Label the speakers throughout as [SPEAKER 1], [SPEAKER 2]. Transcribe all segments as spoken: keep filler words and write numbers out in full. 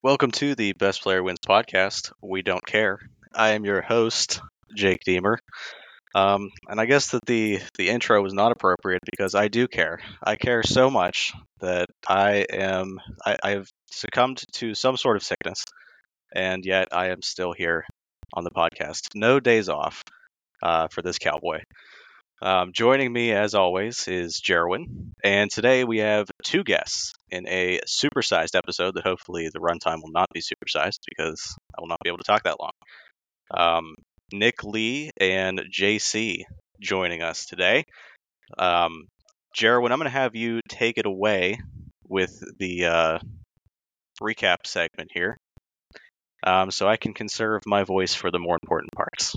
[SPEAKER 1] Welcome to the Best Player Wins podcast. We don't care. I am your host, Jake Deemer. Um, and I guess that the, the intro was not appropriate because I do care. I care so much that I am I, I've succumbed to some sort of sickness, and yet I am still here on the podcast. No days off uh, for this cowboy. Um, joining me, as always, is Jerwin, and today we have two guests in a supersized episode that hopefully the runtime will not be supersized because I will not be able to talk that long. Um, Nick Lee and J C joining us today. Um, Jerwin, I'm going to have you take it away with the uh, recap segment here, um, so I can conserve my voice for the more important parts.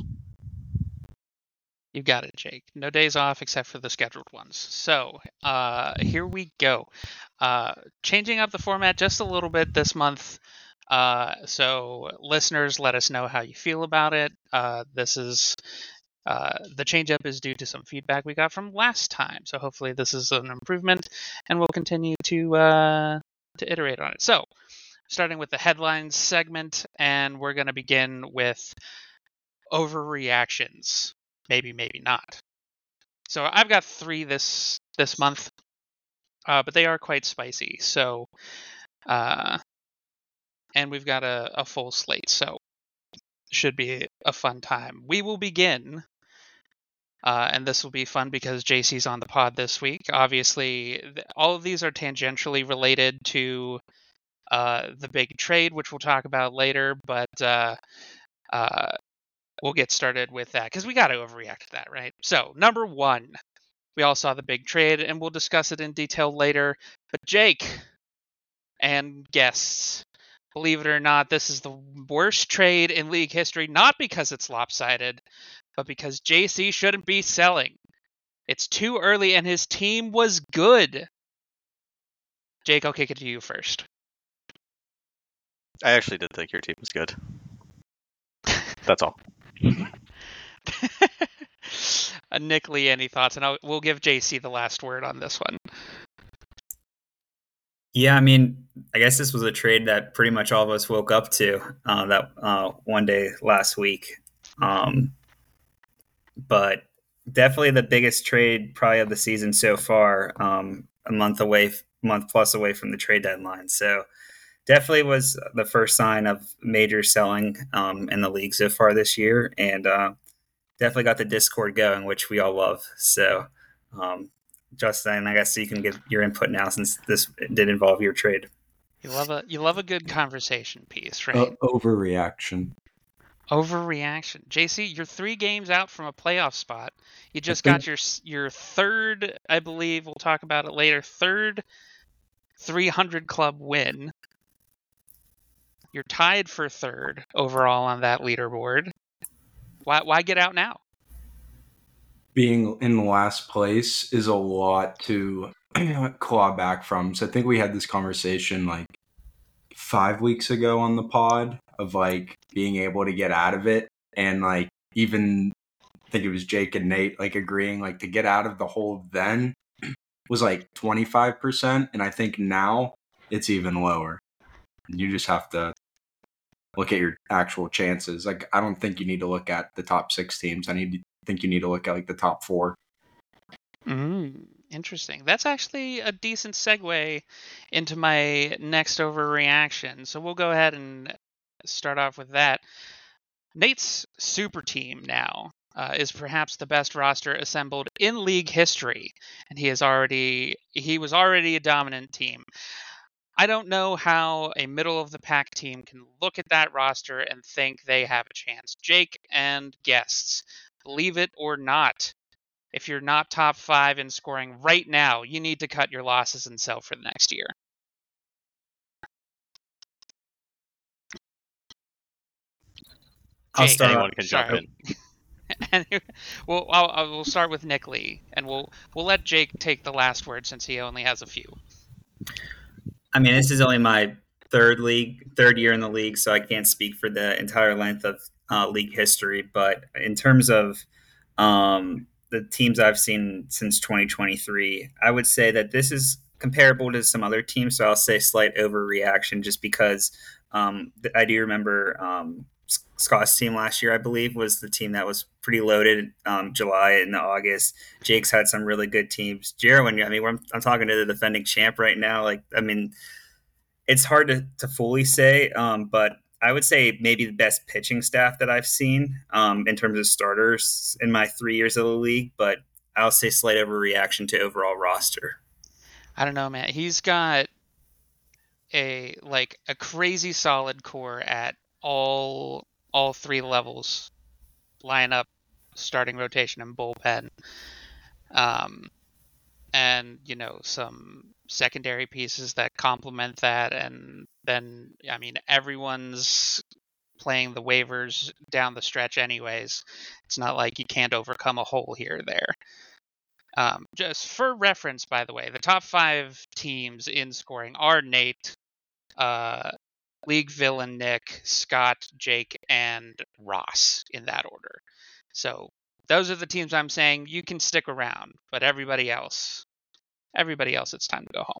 [SPEAKER 2] You got it, Jake. No days off except for the scheduled ones. So uh, here we go. Uh, changing up the format just a little bit this month. Uh, so listeners, let us know how you feel about it. Uh, this is uh, the change up is due to some feedback we got from last time. So hopefully this is an improvement, and we'll continue to uh, to iterate on it. So starting with the headlines segment, and we're going to begin with overreactions. Maybe, maybe not. So I've got three this this month, uh, but they are quite spicy. So, uh, and we've got a, a full slate, so should be a fun time. We will begin, uh, and this will be fun because J C's on the pod this week. Obviously, th- all of these are tangentially related to uh, the big trade, which we'll talk about later, but uh, uh, we'll get started with that because we got to overreact to that, right? So, number one, we all saw the big trade, and we'll discuss it in detail later. But Jake and guests, believe it or not, this is the worst trade in league history, not because it's lopsided, but because J C shouldn't be selling. It's too early, and his team was good. Jake, I'll kick it to you first.
[SPEAKER 1] I actually did think your team was good. That's all.
[SPEAKER 2] uh, Nick Lee, any thoughts? And I'll, we'll give J C the last word on this one.
[SPEAKER 3] Yeah, I mean, I guess this was a trade that pretty much all of us woke up to uh, that uh, one day last week. Um, but definitely the biggest trade probably of the season so far, um, a month away, month plus away from the trade deadline. So definitely was the first sign of major selling um, in the league so far this year. And uh, definitely got the Discord going, which we all love. So um, Justin, I guess you can give your input now since this did involve your trade.
[SPEAKER 2] You love a you love a good conversation piece, right?
[SPEAKER 4] Uh, overreaction.
[SPEAKER 2] Overreaction. J C, you're three games out from a playoff spot. You just think... got your your third, I believe, we'll talk about it later, third three hundred club win. You're tied for third overall on that leaderboard. Why why get out now?
[SPEAKER 4] Being in last place is a lot to claw back from. So I think we had this conversation like five weeks ago on the pod of like being able to get out of it. And like even I think it was Jake and Nate like agreeing like to get out of the hole then was like twenty-five percent. And I think now it's even lower. You just have to look at your actual chances. Like I don't think you need to look at the top six teams. I need to think you need to look at like the top four.
[SPEAKER 2] Mm, interesting. That's actually a decent segue into my next overreaction. So we'll go ahead and start off with that. Nate's super team now uh, is perhaps the best roster assembled in league history, and he is already he was already a dominant team. I don't know how a middle of the pack team can look at that roster and think they have a chance. Jake and guests, believe it or not, if you're not top five in scoring right now, you need to cut your losses and sell for the next year.
[SPEAKER 3] I'll
[SPEAKER 2] Jake,
[SPEAKER 3] start.
[SPEAKER 1] Anyone can jump
[SPEAKER 2] sorry.
[SPEAKER 1] in.
[SPEAKER 2] and we'll, I'll, I'll, we'll start with Nick Lee, and we'll we'll let Jake take the last word since he only has a few.
[SPEAKER 3] I mean, this is only my third league, third year in the league, so I can't speak for the entire length of uh, league history. But in terms of um, the teams I've seen since twenty twenty-three, I would say that this is comparable to some other teams. So I'll say slight overreaction just because Um, I do remember um, Scott's team last year, I believe, was the team that was pretty loaded. Um, July and August, Jake's had some really good teams. Jerwin, I mean, I'm, I'm talking to the defending champ right now. Like, I mean, it's hard to, to fully say, um, but I would say maybe the best pitching staff that I've seen um, in terms of starters in my three years of the league. But I'll say slight overreaction to overall roster.
[SPEAKER 2] I don't know, man. He's got a like a crazy solid core at all all three levels, lineup, starting rotation, and bullpen. Um, and you know some secondary pieces that complement that, and then I mean everyone's playing the waivers down the stretch anyways. It's not like you can't overcome a hole here or there. Um, just for reference, by the way, the top five teams in scoring are Nate, uh, League Villain Nick, Scott, Jake, and Ross in that order. So those are the teams I'm saying you can stick around, but everybody else, everybody else, it's time to go home.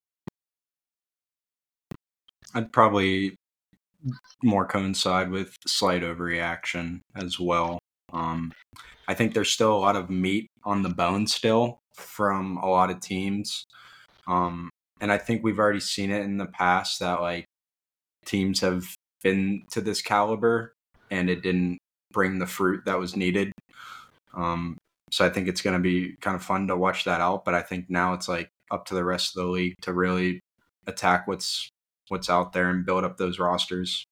[SPEAKER 4] I'd probably more coincide with slight overreaction as well. Um, I think there's still a lot of meat on the bone still from a lot of teams. Um, and I think we've already seen it in the past that like teams have been to this caliber and it didn't bring the fruit that was needed. Um, so I think it's going to be kind of fun to watch that out. But I think now it's like up to the rest of the league to really attack what's what's out there and build up those rosters.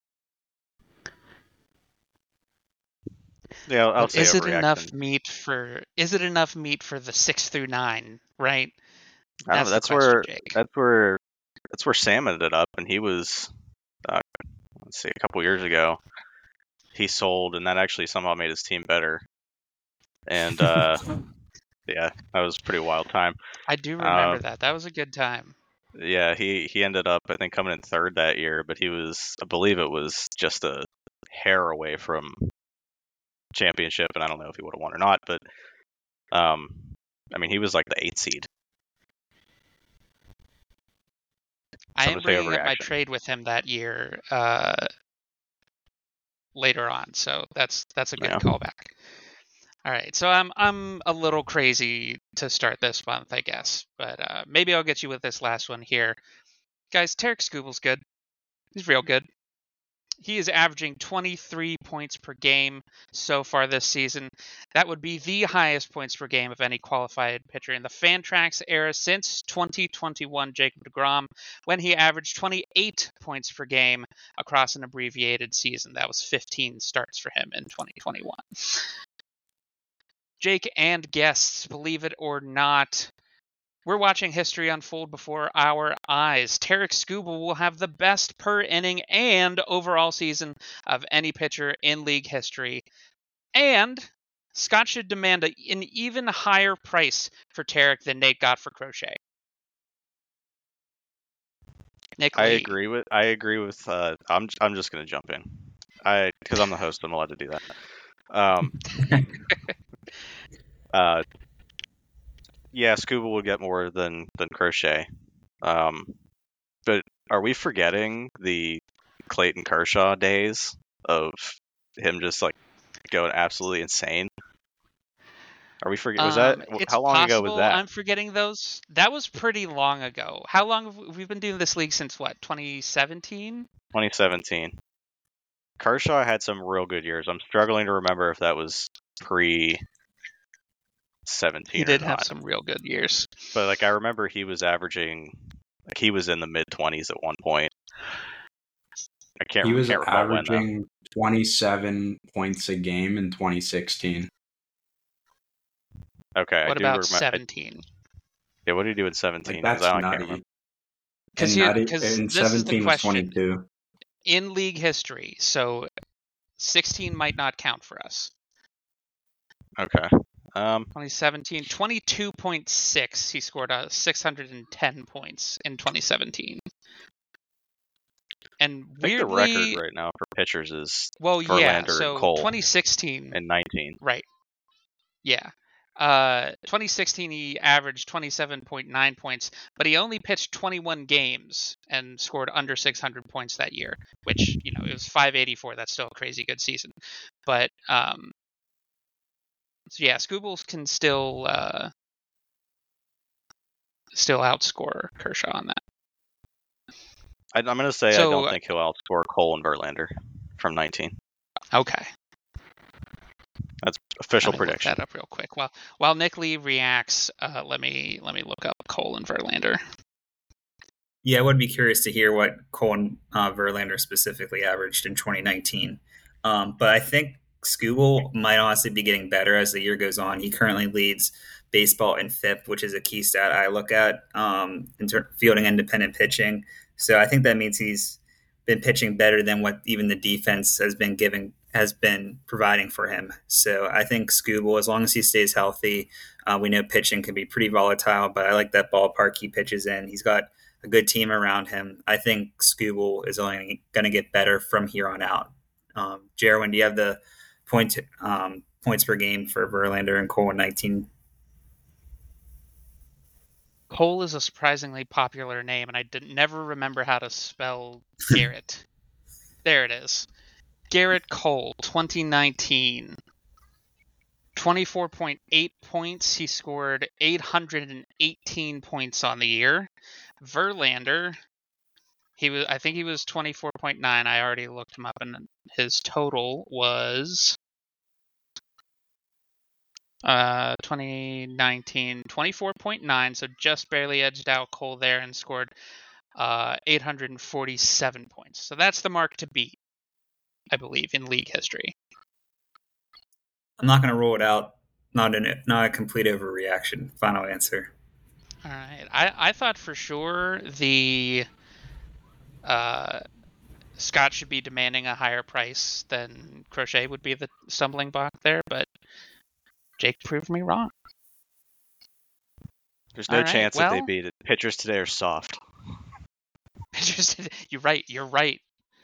[SPEAKER 1] Yeah, I'll, I'll say
[SPEAKER 2] is it
[SPEAKER 1] overreaction.
[SPEAKER 2] enough meat for? Is it enough meat for the six through nine? Right.
[SPEAKER 1] I don't know, that's
[SPEAKER 2] the question,
[SPEAKER 1] where
[SPEAKER 2] Jake.
[SPEAKER 1] that's where that's where Sam ended up, and he was uh, let's see, a couple years ago, he sold, and that actually somehow made his team better. And uh, yeah, that was a pretty wild time.
[SPEAKER 2] I do remember
[SPEAKER 1] Uh,
[SPEAKER 2] that. That was a good time.
[SPEAKER 1] Yeah, he he ended up I think coming in third that year, but he was I believe it was just a hair away from championship, and I don't know if he would have won or not, but um, I mean he was like the eighth seed.
[SPEAKER 2] I
[SPEAKER 1] Some
[SPEAKER 2] am
[SPEAKER 1] would say
[SPEAKER 2] bringing up my
[SPEAKER 1] overreaction.
[SPEAKER 2] trade with him that year uh, later on, so that's that's a good
[SPEAKER 1] Yeah.
[SPEAKER 2] callback. All right, so I'm I'm a little crazy to start this month, I guess, but uh, maybe I'll get you with this last one here, guys. Tarek Skubal's good. He's real good. He is averaging twenty-three points per game so far this season. That would be the highest points per game of any qualified pitcher in the Fantrax era since twenty twenty-one Jacob deGrom, when he averaged twenty-eight points per game across an abbreviated season. That was fifteen starts for him in twenty twenty-one. Jake and guests, believe it or not, we're watching history unfold before our eyes. Tarek Skubal will have the best per inning and overall season of any pitcher in league history. And Scott should demand a, an even higher price for Tarek than Nate got for Crochet. Nick
[SPEAKER 1] I
[SPEAKER 2] Lee.
[SPEAKER 1] agree with I agree with uh, I'm I'm just gonna jump in. I because I'm the host, I'm allowed to do that. Um, uh, yeah, Scuba will get more than than Crochet. Um, but are we forgetting the Clayton Kershaw days of him just like going absolutely insane? Are we forget? Was
[SPEAKER 2] Um,
[SPEAKER 1] that
[SPEAKER 2] it's
[SPEAKER 1] how long
[SPEAKER 2] possible
[SPEAKER 1] ago was that?
[SPEAKER 2] I'm forgetting those. That was pretty long ago. How long have we, we've been doing this league since what? twenty seventeen?
[SPEAKER 1] twenty seventeen. Kershaw had some real good years. I'm struggling to remember if that was pre seventeen.
[SPEAKER 2] He did
[SPEAKER 1] or
[SPEAKER 2] have
[SPEAKER 1] not.
[SPEAKER 2] some real good years.
[SPEAKER 1] But like I remember he was averaging, like he was in the mid twenties at one point. I can't.
[SPEAKER 4] He was
[SPEAKER 1] can't recall when, though.
[SPEAKER 4] averaging twenty-seven points a game in twenty sixteen.
[SPEAKER 1] Okay.
[SPEAKER 2] What
[SPEAKER 1] I do
[SPEAKER 2] about
[SPEAKER 1] remember.
[SPEAKER 2] seventeen?
[SPEAKER 1] Yeah, what did he do in seventeen?
[SPEAKER 4] Like,
[SPEAKER 1] 'Cause
[SPEAKER 4] that's
[SPEAKER 1] I can't
[SPEAKER 4] nutty.
[SPEAKER 1] remember.
[SPEAKER 2] Because
[SPEAKER 4] And nutty-
[SPEAKER 2] this
[SPEAKER 4] and
[SPEAKER 2] is the
[SPEAKER 4] seventeen was
[SPEAKER 2] question.
[SPEAKER 4] twenty-two.
[SPEAKER 2] In league history, so sixteen might not count for us.
[SPEAKER 1] Okay. Um.
[SPEAKER 2] twenty seventeen, twenty-two point six. He scored uh, six hundred ten points in twenty seventeen. And
[SPEAKER 1] I think the
[SPEAKER 2] weirdly,
[SPEAKER 1] record right now for pitchers is
[SPEAKER 2] well, yeah.
[SPEAKER 1] Verlander and
[SPEAKER 2] So
[SPEAKER 1] Cole
[SPEAKER 2] twenty sixteen,
[SPEAKER 1] in nineteen.
[SPEAKER 2] right? Yeah. Uh, twenty sixteen, he averaged twenty-seven point nine points, but he only pitched twenty-one games and scored under six hundred points that year, which, you know, it was five eighty-four. That's still a crazy good season. But, um, so yeah, Skubal can still, uh, still outscore Kershaw on that.
[SPEAKER 1] I, I'm going to say
[SPEAKER 2] So-
[SPEAKER 1] I don't think he'll outscore Cole and Verlander from nineteen.
[SPEAKER 2] Okay.
[SPEAKER 1] That's official
[SPEAKER 2] Let me look
[SPEAKER 1] prediction.
[SPEAKER 2] that up real quick. While while Nick Lee reacts, uh, let me let me look up Cole and Verlander.
[SPEAKER 3] Yeah, I would be curious to hear what Cole and uh, Verlander specifically averaged in twenty nineteen. Um, but I think Skubal might honestly be getting better as the year goes on. He currently leads baseball in F I P, which is a key stat I look at um, in ter- fielding independent pitching. So I think that means he's been pitching better than what even the defense has been giving has been providing for him. So I think Skubal, as long as he stays healthy, uh, we know pitching can be pretty volatile, but I like that ballpark he pitches in. He's got a good team around him. I think Skubal is only going to get better from here on out. Um, Jerwin, do you have the point um, points per game for Verlander and Cole in nineteen?
[SPEAKER 2] Cole is a surprisingly popular name, and I did never remember how to spell Garrett. There it is. Garrett Cole, twenty nineteen. twenty-four point eight points. He scored eight hundred eighteen points on the year. Verlander, he was I think he was twenty-four point nine. I already looked him up, and his total was uh twenty nineteen twenty-four point nine, so just barely edged out Cole there and scored uh eight hundred forty-seven points. So that's the mark to beat, I believe, in league history.
[SPEAKER 3] I'm not going to rule it out. Not a, not a complete overreaction. Final answer.
[SPEAKER 2] All right. I, I thought for sure the uh, Scott should be demanding a higher price than Crochet would be the stumbling block there, but Jake proved me wrong.
[SPEAKER 1] There's no
[SPEAKER 2] All right,
[SPEAKER 1] chance that they
[SPEAKER 2] well-
[SPEAKER 1] beat it. Pitchers today are soft.
[SPEAKER 2] You're right. You're right.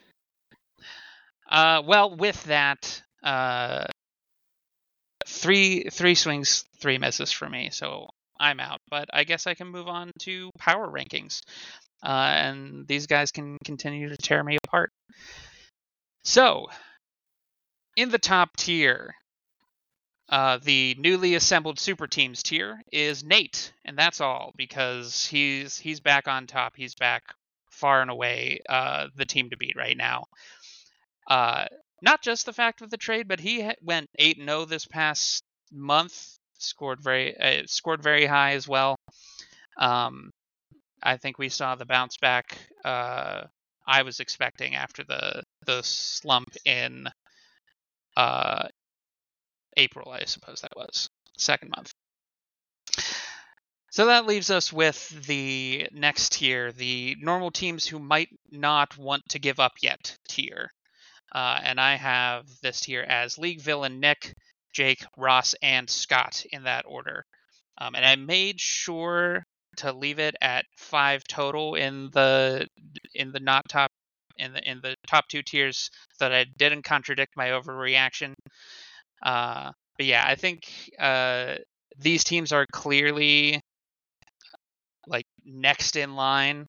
[SPEAKER 2] Uh, well, with that, uh, three three swings, three misses for me, so I'm out. But I guess I can move on to power rankings, uh, and these guys can continue to tear me apart. So, in the top tier, uh, the newly assembled super teams tier is Nate, and that's all because he's he's back on top. He's back far and away uh, the team to beat right now. Uh, not just the fact of the trade, but he ha- went eight and oh this past month. Scored very uh, scored very high as well. Um, I think we saw the bounce back uh, I was expecting after the the slump in uh, April, I suppose that was second month. So that leaves us with the next tier, the normal teams who might not want to give up yet tier. Uh, and I have this tier as League Villain Nick, Jake, Ross, and Scott in that order. Um, and I made sure to leave it at five total in the in the not top in the in the top two tiers so that I didn't contradict my overreaction. Uh, but yeah, I think uh, these teams are clearly like next in line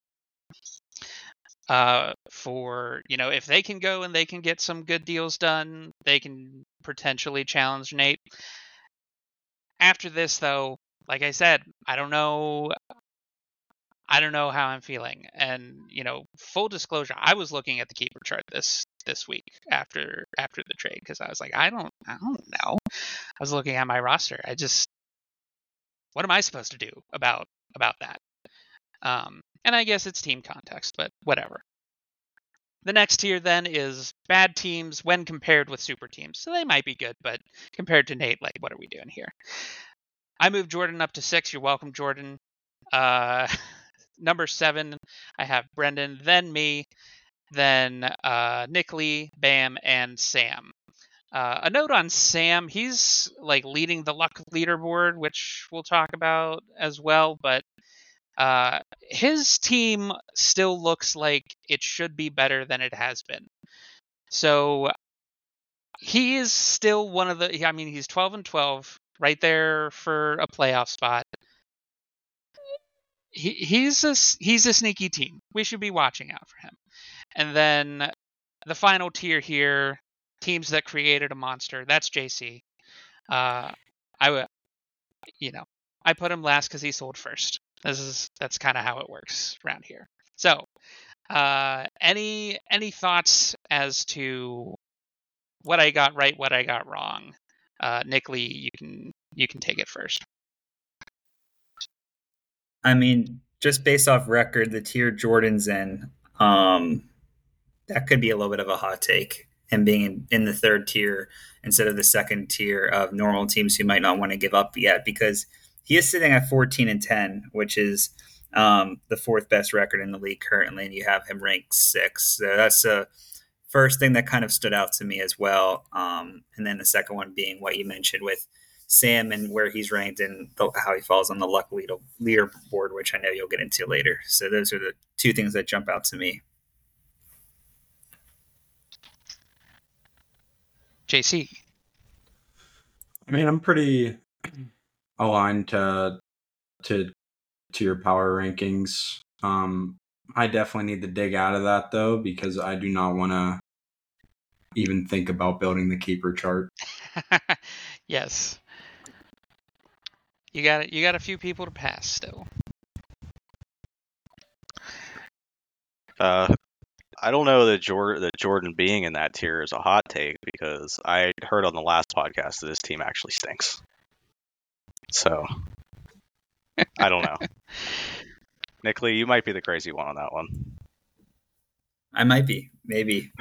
[SPEAKER 2] uh, for, you know, if they can go and they can get some good deals done, they can potentially challenge Nate. After this, though, like I said, I don't know. I don't know how I'm feeling. And, you know, full disclosure, I was looking at the keeper chart this this week after after the trade because I was like, I don't I don't know. I was looking at my roster. I just, what am I supposed to do about about that? Um, and I guess it's team context, but whatever. The next tier then is bad teams when compared with super teams. So they might be good, but compared to Nate, like, what are we doing here? I moved Jordan up to six. You're welcome, Jordan. Uh, number seven, I have Brendan, then me, then uh, Nick Lee, Bam, and Sam. Uh, a note on Sam, he's like leading the luck leaderboard, which we'll talk about as well, but uh, his team still looks like it should be better than it has been. So he is still one of the, I mean, he's twelve and twelve. right there for a playoff spot. He, he's a he's a sneaky team. We should be watching out for him. And then the final tier here, teams that created a monster. That's J C. Uh, I would, you know, I put him last because he sold first. This is that's kind of how it works around here. So, uh, any any thoughts as to what I got right, what I got wrong? Uh, Nick Lee, you can you can take it first.
[SPEAKER 3] I mean, just based off record, the tier Jordan's in, um, that could be a little bit of a hot take. Him being in, in the third tier instead of the second tier of normal teams who might not want to give up yet, because he is sitting at fourteen and ten, which is um, the fourth best record in the league currently, and you have him ranked sixth. So that's the first thing that kind of stood out to me as well. Um, and then the second one being what you mentioned with Sam and where he's ranked and the, how he falls on the luck leader, leaderboard, which I know you'll get into later. So those are the two things that jump out to me.
[SPEAKER 2] J C.
[SPEAKER 4] I mean, I'm pretty aligned to to to your power rankings. Um, I definitely need to dig out of that though, because I do not want to even think about building the keeper chart.
[SPEAKER 2] Yes. You got you got a few people to pass still.
[SPEAKER 1] Uh, I don't know that Jordan, that Jordan being in that tier is a hot take, because I heard on the last podcast that this team actually stinks. So, I don't know. Nick Lee, you might be the crazy one on that one.
[SPEAKER 3] I might be, maybe.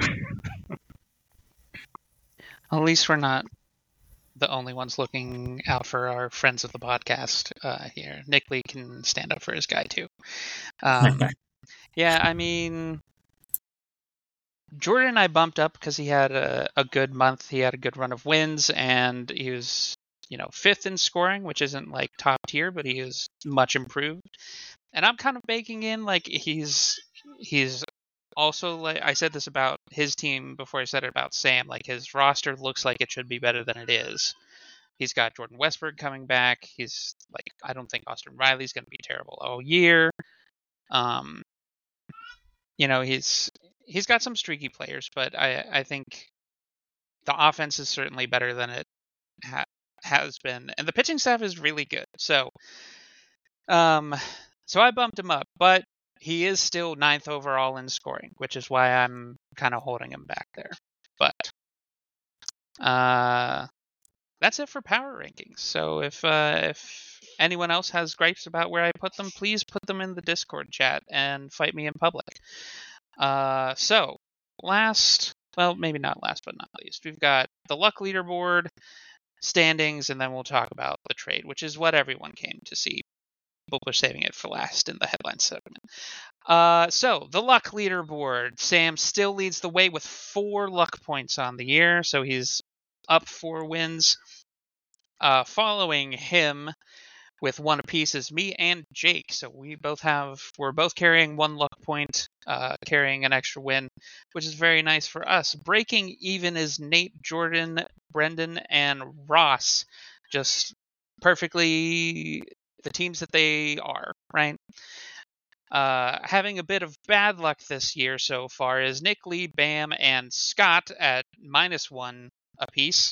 [SPEAKER 2] At least we're not the only ones looking out for our friends of the podcast uh, here. Nick Lee can stand up for his guy too. Um, yeah, I mean, Jordan I bumped up because he had a, a good month. He had a good run of wins, and he was, you know, fifth in scoring, which isn't like top tier, but he is much improved. And I'm kind of baking in like he's he's also, like I said this about his team before I said it about Sam, like his roster looks like it should be better than it is. He's got Jordan Westberg coming back. He's like, I don't think Austin Riley's going to be terrible all year. Um, you know, he's he's got some streaky players, but I I think the offense is certainly better than it ha- has been, and the pitching staff is really good. So, um, so I bumped him up, but he is still ninth overall in scoring, which is why I'm kind of holding him back there. But uh, that's it for power rankings. So if uh, if anyone else has gripes about where I put them, please put them in the Discord chat and fight me in public. Uh, so last, well, maybe not last but not least, we've got the luck leaderboard, standings, and then we'll talk about the trade, which is what everyone came to see. People are saving it for last in the headline segment. Uh, so the luck leaderboard, Sam still leads the way with four luck points on the year, so he's up four wins. Uh, following him with one apiece is me and Jake, so we both have we're both carrying one luck point, uh, carrying an extra win, which is very nice for us. Breaking even is Nate, Jordan, Brendan, and Ross, just perfectly the teams that they are, right? Uh, having a bit of bad luck this year so far is Nick Lee, Bam, and Scott at minus one apiece.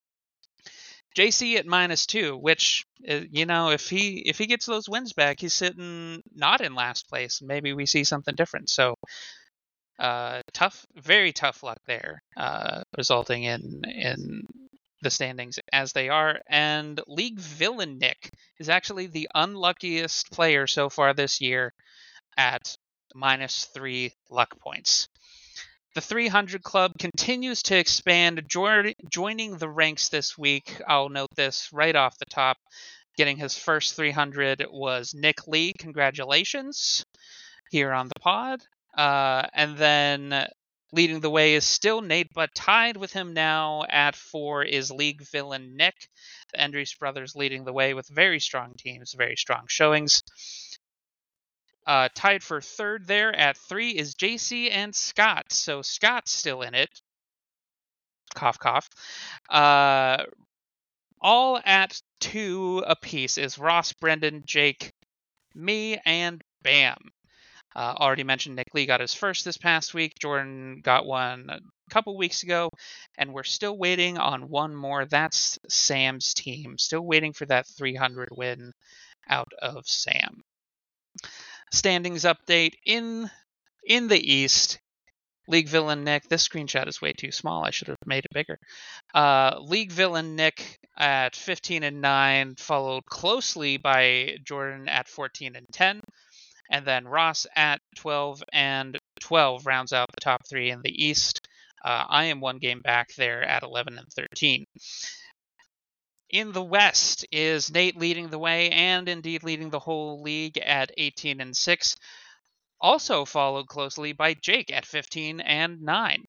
[SPEAKER 2] J C at minus two, which, you know, if he if he gets those wins back, he's sitting not in last place. Maybe we see something different. So, uh, tough, very tough luck there, uh, resulting in in the standings as they are. And League Villain Nick is actually the unluckiest player so far this year at minus three luck points. The three hundred Club continues to expand, jo- joining the ranks this week. I'll note this right off the top. Getting his first three hundred was Nick Lee. Congratulations here on the pod. Uh, and then leading the way is still Nate, but tied with him now at four is League Villain Nick. The Endries brothers leading the way with very strong teams, very strong showings. Uh, tied for third there at three is J C and Scott. So Scott's still in it. Cough, cough. Uh, all at two apiece is Ross, Brendan, Jake, me, and Bam. Uh, already mentioned Nick Lee got his first this past week. Jordan got one a couple weeks ago, and we're still waiting on one more. That's Sam's team. Still waiting for that three hundred win out of Sam. Standings update in in the East. League villain Nick. This screenshot is way too small. I should have made it bigger. Uh, League villain Nick at fifteen and nine, followed closely by Jordan at fourteen and ten. And then Ross at twelve and twelve rounds out the top three in the East. Uh, I am one game back there at eleven and thirteen. In the West is Nate leading the way and indeed leading the whole league at eighteen and six. Also followed closely by Jake at fifteen and nine.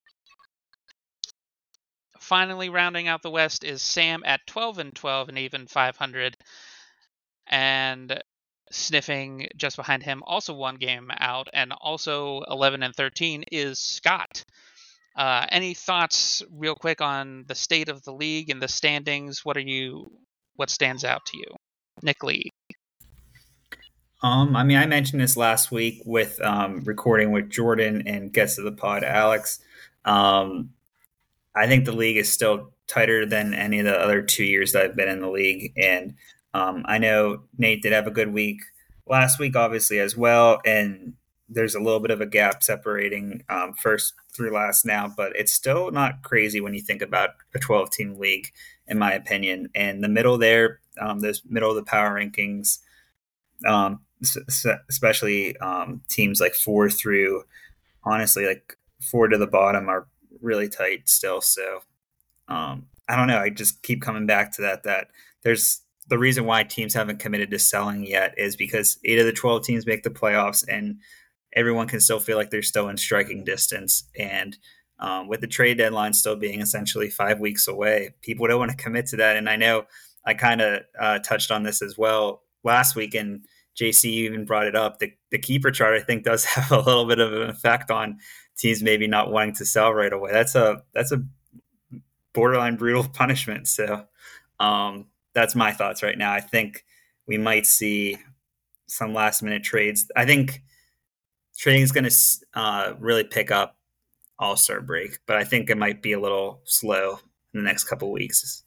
[SPEAKER 2] Finally rounding out the West is Sam at twelve and twelve and even five hundred. And sniffing just behind him, also one game out, and also eleven and thirteen is Scott. Uh, any thoughts, real quick, on the state of the league and the standings? What are you? What stands out to you, Nick Lee?
[SPEAKER 3] Um, I mean, I mentioned this last week with um, recording with Jordan and guest of the pod, Alex. Um, I think the league is still tighter than any of the other two years that I've been in the league, and Um, I know Nate did have a good week last week, obviously, as well. And there's a little bit of a gap separating um, first through last now, but it's still not crazy when you think about a twelve-team league, in my opinion. And the middle there, um, those middle of the power rankings, um, especially um, teams like four through, honestly, like four to the bottom are really tight still. So um, I don't know. I just keep coming back to that, that there's, the reason why teams haven't committed to selling yet is because eight of the twelve teams make the playoffs, and everyone can still feel like they're still in striking distance. And um, with the trade deadline still being essentially five weeks away, people don't want to commit to that. And I know I kind of uh, touched on this as well last week, and J C even brought it up. The, the keeper chart, I think, does have a little bit of an effect on teams maybe not wanting to sell right away. That's a that's a borderline brutal punishment. So, um, that's my thoughts right now. I think we might see some last minute trades. I think trading is going to uh, really pick up All-Star break, but I think it might be a little slow in the next couple of weeks.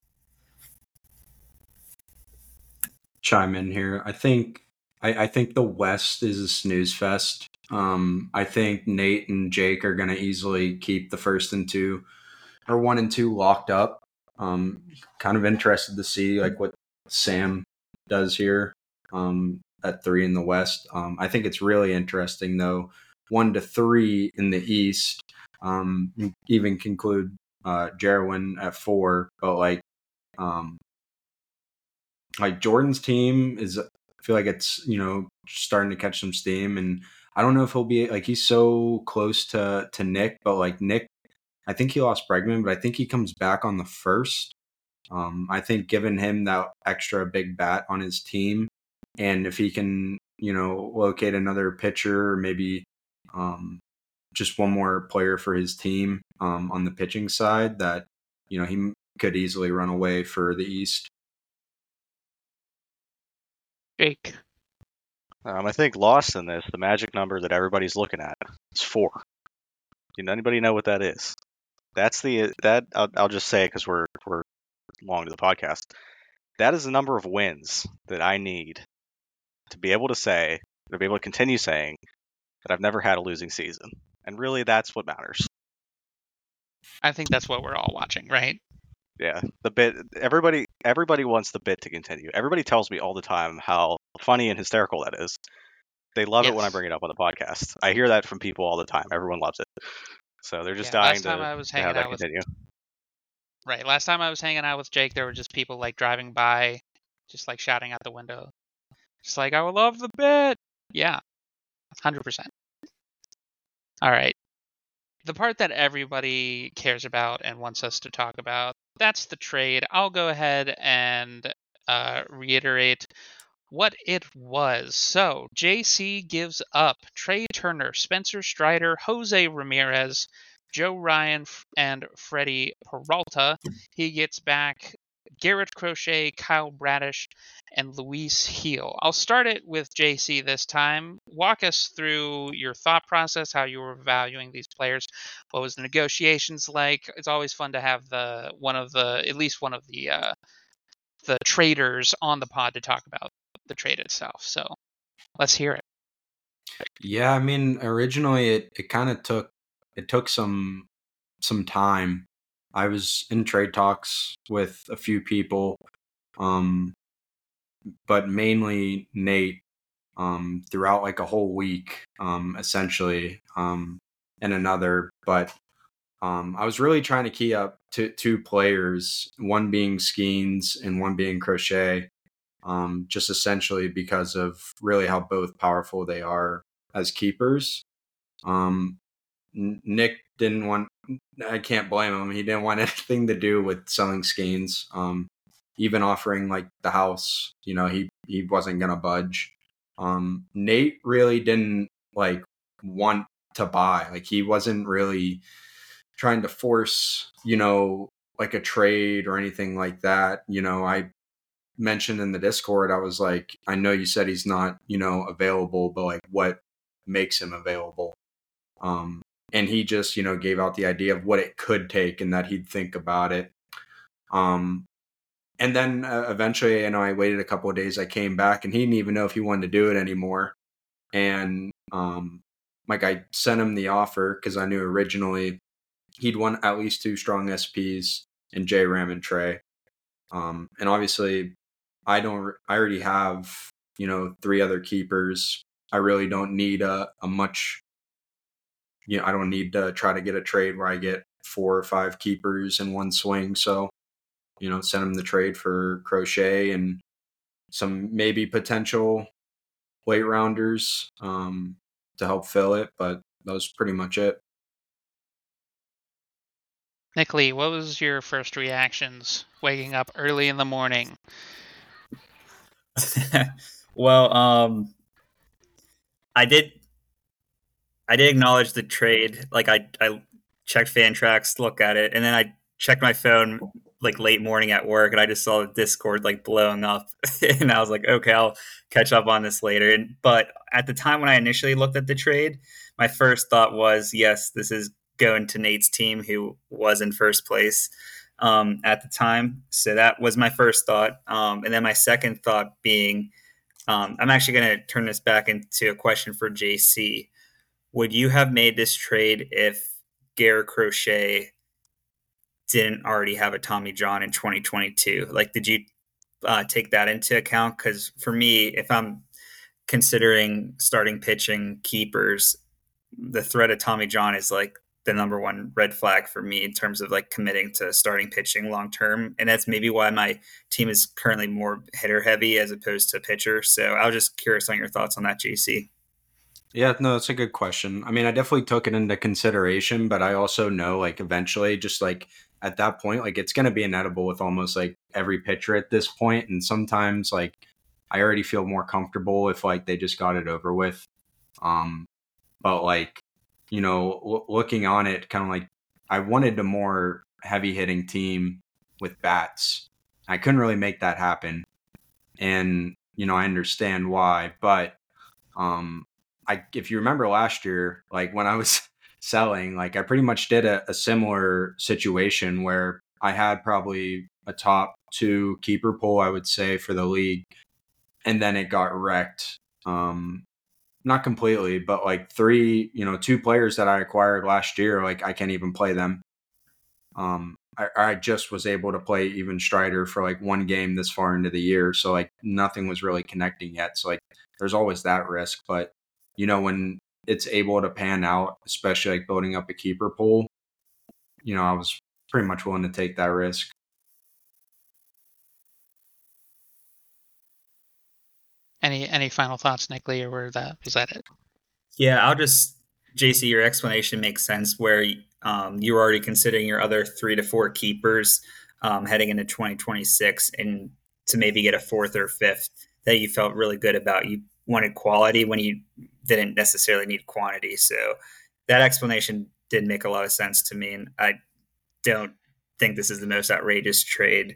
[SPEAKER 4] Chime in here. I think I, I think the West is a snooze fest. Um, I think Nate and Jake are going to easily keep the first and two or one and two locked up. Um, kind of interested to see like what Sam does here um, at three in the West. Um, I think it's really interesting though. One to three in the East. Um, even conclude uh, Jerwin at four, but like, um, like Jordan's team is. I feel like it's you know starting to catch some steam, and I don't know if he'll be like he's so close to to Nick, but like Nick. I think he lost Bregman, but I think he comes back on the first. Um, I think giving him that extra big bat on his team, and if he can, you know, locate another pitcher, maybe um, just one more player for his team um, on the pitching side, that you know he could easily run away for the East.
[SPEAKER 2] Jake.
[SPEAKER 1] Um, I think lost in this, the magic number that everybody's looking at is four. Does anybody know what that is? That's the that I'll, I'll just say it because we're we're long to the podcast. That is the number of wins that I need to be able to say, to be able to continue saying that I've never had a losing season, and really that's what matters.
[SPEAKER 2] I think that's what we're all watching, right?
[SPEAKER 1] Yeah, the bit. Everybody everybody wants the bit to continue. Everybody tells me all the time how funny and hysterical that is. They love
[SPEAKER 2] Yes.
[SPEAKER 1] it when I bring it up on the podcast. I hear that from people all the time. Everyone loves it. So they're just
[SPEAKER 2] Yeah,
[SPEAKER 1] dying
[SPEAKER 2] last
[SPEAKER 1] to,
[SPEAKER 2] time I was
[SPEAKER 1] to have
[SPEAKER 2] hanging
[SPEAKER 1] that
[SPEAKER 2] out with-
[SPEAKER 1] continue.
[SPEAKER 2] Right. Last time I was hanging out with Jake, there were just people like driving by, just like shouting out the window. Just like, I would love the bit. Yeah, one hundred percent. All right. The part that everybody cares about and wants us to talk about, that's the trade. I'll go ahead and uh, reiterate what it was. So, J C gives up Trey Turner, Spencer Strider, Jose Ramirez, Joe Ryan, and Freddie Peralta. He gets back Garrett Crochet, Kyle Bradish, and Luis Heel. I'll start it with J C this time. Walk us through your thought process, how you were valuing these players. What was the negotiations like? It's always fun to have the one of the at least one of the uh, the traders on the pod to talk about the trade itself. So let's hear it.
[SPEAKER 4] Yeah, I mean, originally it, it kind of took it took some some time. I was in trade talks with a few people, um, but mainly Nate, um, throughout like a whole week, um, essentially, um, and another. But um, I was really trying to key up to two players, one being Skeens and one being Crochet, um, just essentially because of really how both powerful they are as keepers. Um, Nick didn't want, I can't blame him. He didn't want anything to do with selling Skeens. Um, even offering like the house, you know, he, he wasn't going to budge. Um, Nate really didn't like want to buy. Like he wasn't really trying to force, you know, like a trade or anything like that. You know, I mentioned in the Discord, I was like, I know you said he's not, you know, available, but like what makes him available? Um, and he just, you know, gave out the idea of what it could take and that he'd think about it. Um, and then uh, eventually, you know, I waited a couple of days. I came back and he didn't even know if he wanted to do it anymore. And um, like I sent him the offer because I knew originally he'd want at least two strong S Ps in J Ram and Trey. Um, and obviously I don't, I already have, you know, three other keepers. I really don't need a, a much, you know, I don't need to try to get a trade where I get four or five keepers in one swing. So, you know, send him the trade for Crochet and some maybe potential late rounders um, to help fill it. But that was pretty much it.
[SPEAKER 2] Nick Lee, what was your first reactions waking up early in the morning?
[SPEAKER 3] well, um, I did, I did acknowledge the trade. Like I, I checked Fantrax, look at it, and then I checked my phone like late morning at work, and I just saw the Discord like blowing up, and I was like, okay, I'll catch up on this later. And but at the time when I initially looked at the trade, my first thought was, yes, this is going to Nate's team, who was in first place um, at the time. So that was my first thought. Um, and then my second thought being, um, I'm actually going to turn this back into a question for J C. Would you have made this trade if Garrett Crochet didn't already have a Tommy John in twenty twenty-two? Like, did you uh, take that into account? Because for me, if I'm considering starting pitching keepers, the threat of Tommy John is like the number one red flag for me in terms of like committing to starting pitching long term. And that's maybe why my team is currently more hitter heavy as opposed to pitcher. So I was just curious on your thoughts on that, J C.
[SPEAKER 4] Yeah, no, that's a good question. I mean, I definitely took it into consideration, but I also know like eventually just like at that point, like it's going to be inedible with almost like every pitcher at this point. And sometimes like I already feel more comfortable if like they just got it over with. Um, but like, you know, l- looking on it kind of like I wanted a more heavy hitting team with bats. I couldn't really make that happen. And, you know, I understand why, but, um, I, if you remember last year, like when I was selling, like I pretty much did a, a similar situation where I had probably a top two keeper pool, I would say, for the league. And then it got wrecked. Um, not completely, but like three, you know, two players that I acquired last year, like I can't even play them. Um, I, I just was able to play even Strider for like one game this far into the year. So like nothing was really connecting yet. So like there's always that risk, but you know, when it's able to pan out, especially like building up a keeper pool, you know, I was pretty much willing to take that risk.
[SPEAKER 2] Any any final thoughts, Nick Lee, or were that was that it?
[SPEAKER 3] Yeah, I'll just, J C, your explanation makes sense where um, you were already considering your other three to four keepers um, heading into twenty twenty-six and to maybe get a fourth or fifth that you felt really good about. You wanted quality when you didn't necessarily need quantity. So that explanation did make a lot of sense to me. And I don't think this is the most outrageous trade.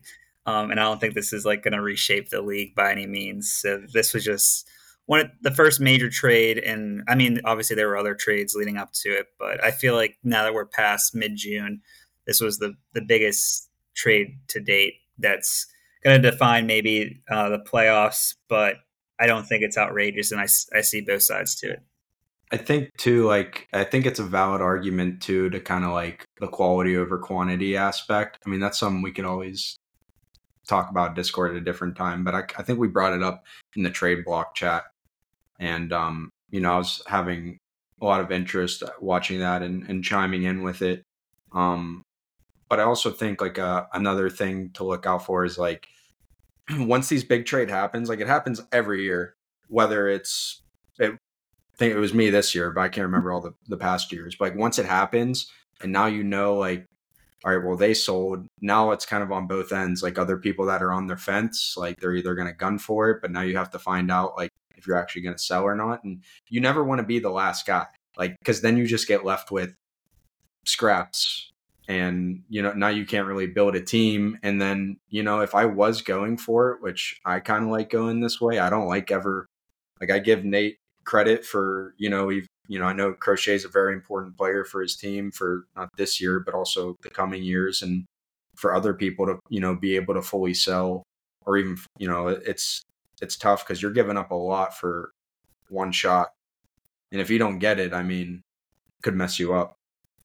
[SPEAKER 3] Um, and I don't think this is like going to reshape the league by any means. So this was just one of the first major trade. And I mean, obviously there were other trades leading up to it, but I feel like now that we're past mid-June, this was the, the biggest trade to date that's going to define maybe uh, the playoffs, but I don't think it's outrageous. And I, I see both sides to it.
[SPEAKER 4] I think too, like, I think it's a valid argument too, to kind of like the quality over quantity aspect. I mean, that's something we can always talk about Discord at a different time, but I, I think we brought it up in the trade block chat, and um, you know, I was having a lot of interest watching that and, and chiming in with it. Um, but I also think like uh, another thing to look out for is like once these big trade happens, like it happens every year, whether it's it, I think it was me this year, but I can't remember all the, the past years. But like once it happens, and now you know, like, all right, well, they sold. Now it's kind of on both ends. Like other people that are on their fence, like they're either going to gun for it, but now you have to find out like if you're actually going to sell or not. And you never want to be the last guy, like, because then you just get left with scraps. And, you know, now you can't really build a team. And then, you know, if I was going for it, which I kind of like going this way, I don't like ever, like I give Nate credit for, you know, we've, you know, I know Crochet is a very important player for his team for not this year, but also the coming years, and for other people to, you know, be able to fully sell, or even, you know, it's, it's tough because you're giving up a lot for one shot. And if you don't get it, I mean, it could mess you up.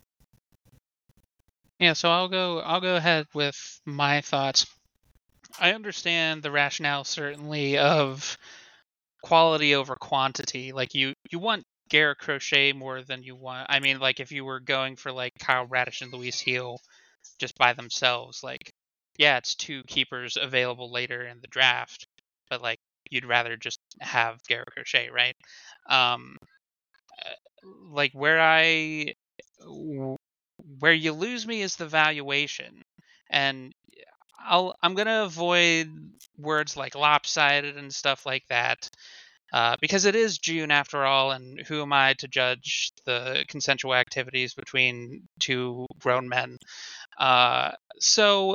[SPEAKER 2] Yeah, so I'll go I'll go ahead with my thoughts. I understand the rationale certainly of quality over quantity. Like you you want Garrett Crochet more than you want. I mean, like if you were going for like Kyle Radish and Luis Heel just by themselves, like yeah, it's two keepers available later in the draft, but like you'd rather just have Garrett Crochet, right? Um, like where I where you lose me is the valuation, and I'll I'm gonna avoid words like lopsided and stuff like that. Uh, because it is June after all, and who am I to judge the consensual activities between two grown men? Uh, so,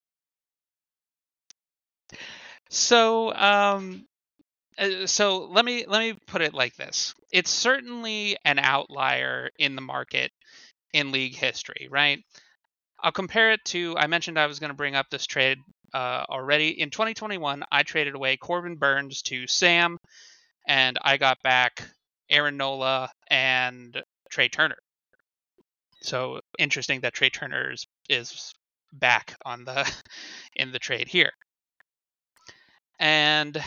[SPEAKER 2] so, um, uh, so let me let me put it like this: it's certainly an outlier in the market in league history, right? I'll compare it to. I mentioned I was going to bring up this trade uh, already in twenty twenty-one. I traded away Corbin Burns to Sam, and I got back Aaron Nola and Trey Turner. So interesting that Trey Turner is, is back on the in the trade here. And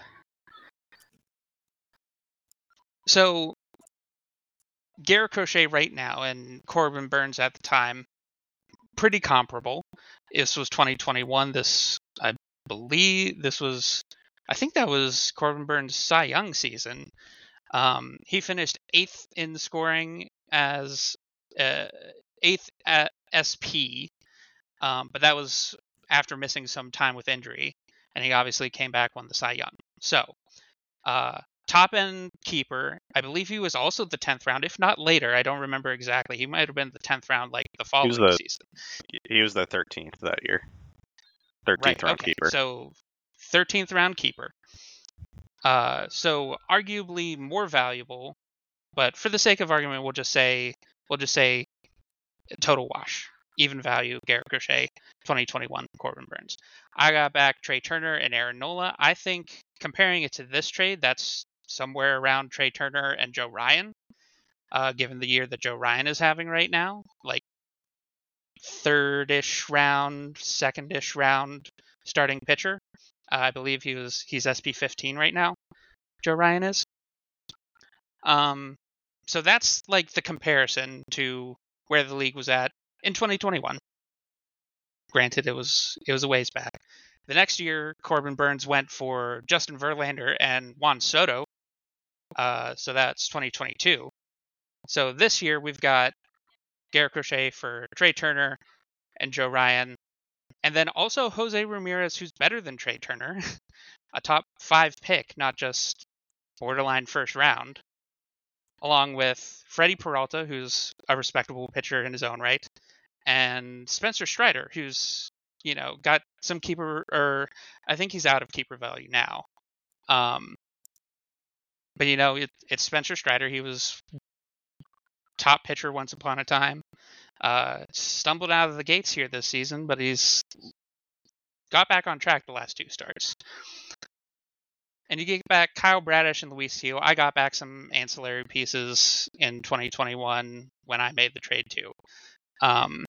[SPEAKER 2] so Garrett Crochet right now and Corbin Burns at the time, pretty comparable. This was twenty twenty-one. This, I believe, this was, I think that was Corbin Burns' Cy Young season. Um, he finished eighth in scoring as uh, eighth at S P, um, but that was after missing some time with injury, and he obviously came back, won the Cy Young. So, uh, top end keeper, I believe he was also the tenth round, if not later. I don't remember exactly. He might have been the tenth round, like the following
[SPEAKER 1] the,
[SPEAKER 2] season.
[SPEAKER 1] He was the thirteenth that year. thirteenth
[SPEAKER 2] right,
[SPEAKER 1] round
[SPEAKER 2] okay.
[SPEAKER 1] keeper.
[SPEAKER 2] So, thirteenth round keeper. Uh, so arguably more valuable, but for the sake of argument, we'll just say we'll just say total wash, even value. Garrett Crochet, twenty twenty-one Corbin Burns. I got back Trey Turner and Aaron Nola. I think comparing it to this trade, that's somewhere around Trey Turner and Joe Ryan, uh, given the year that Joe Ryan is having right now, like third-ish round, second-ish round starting pitcher. Uh, I believe he was he's S P fifteen right now. Joe Ryan is. Um, so that's like the comparison to where the league was at in twenty twenty-one. Granted, it was it was a ways back. The next year, Corbin Burns went for Justin Verlander and Juan Soto. Uh, so that's twenty twenty-two. So this year we've got Garrett Crochet for Trey Turner and Joe Ryan. And then also Jose Ramirez, who's better than Trey Turner, a top five pick, not just borderline first round, along with Freddie Peralta, who's a respectable pitcher in his own right, and Spencer Strider, who's you know, got some keeper, or I think he's out of keeper value now. Um, but you know, it, it's Spencer Strider. He was top pitcher once upon a time. Uh, stumbled out of the gates here this season, but he's got back on track the last two starts. And you get back Kyle Bradish and Luis Tio. I got back some ancillary pieces in twenty twenty-one when I made the trade too. Um,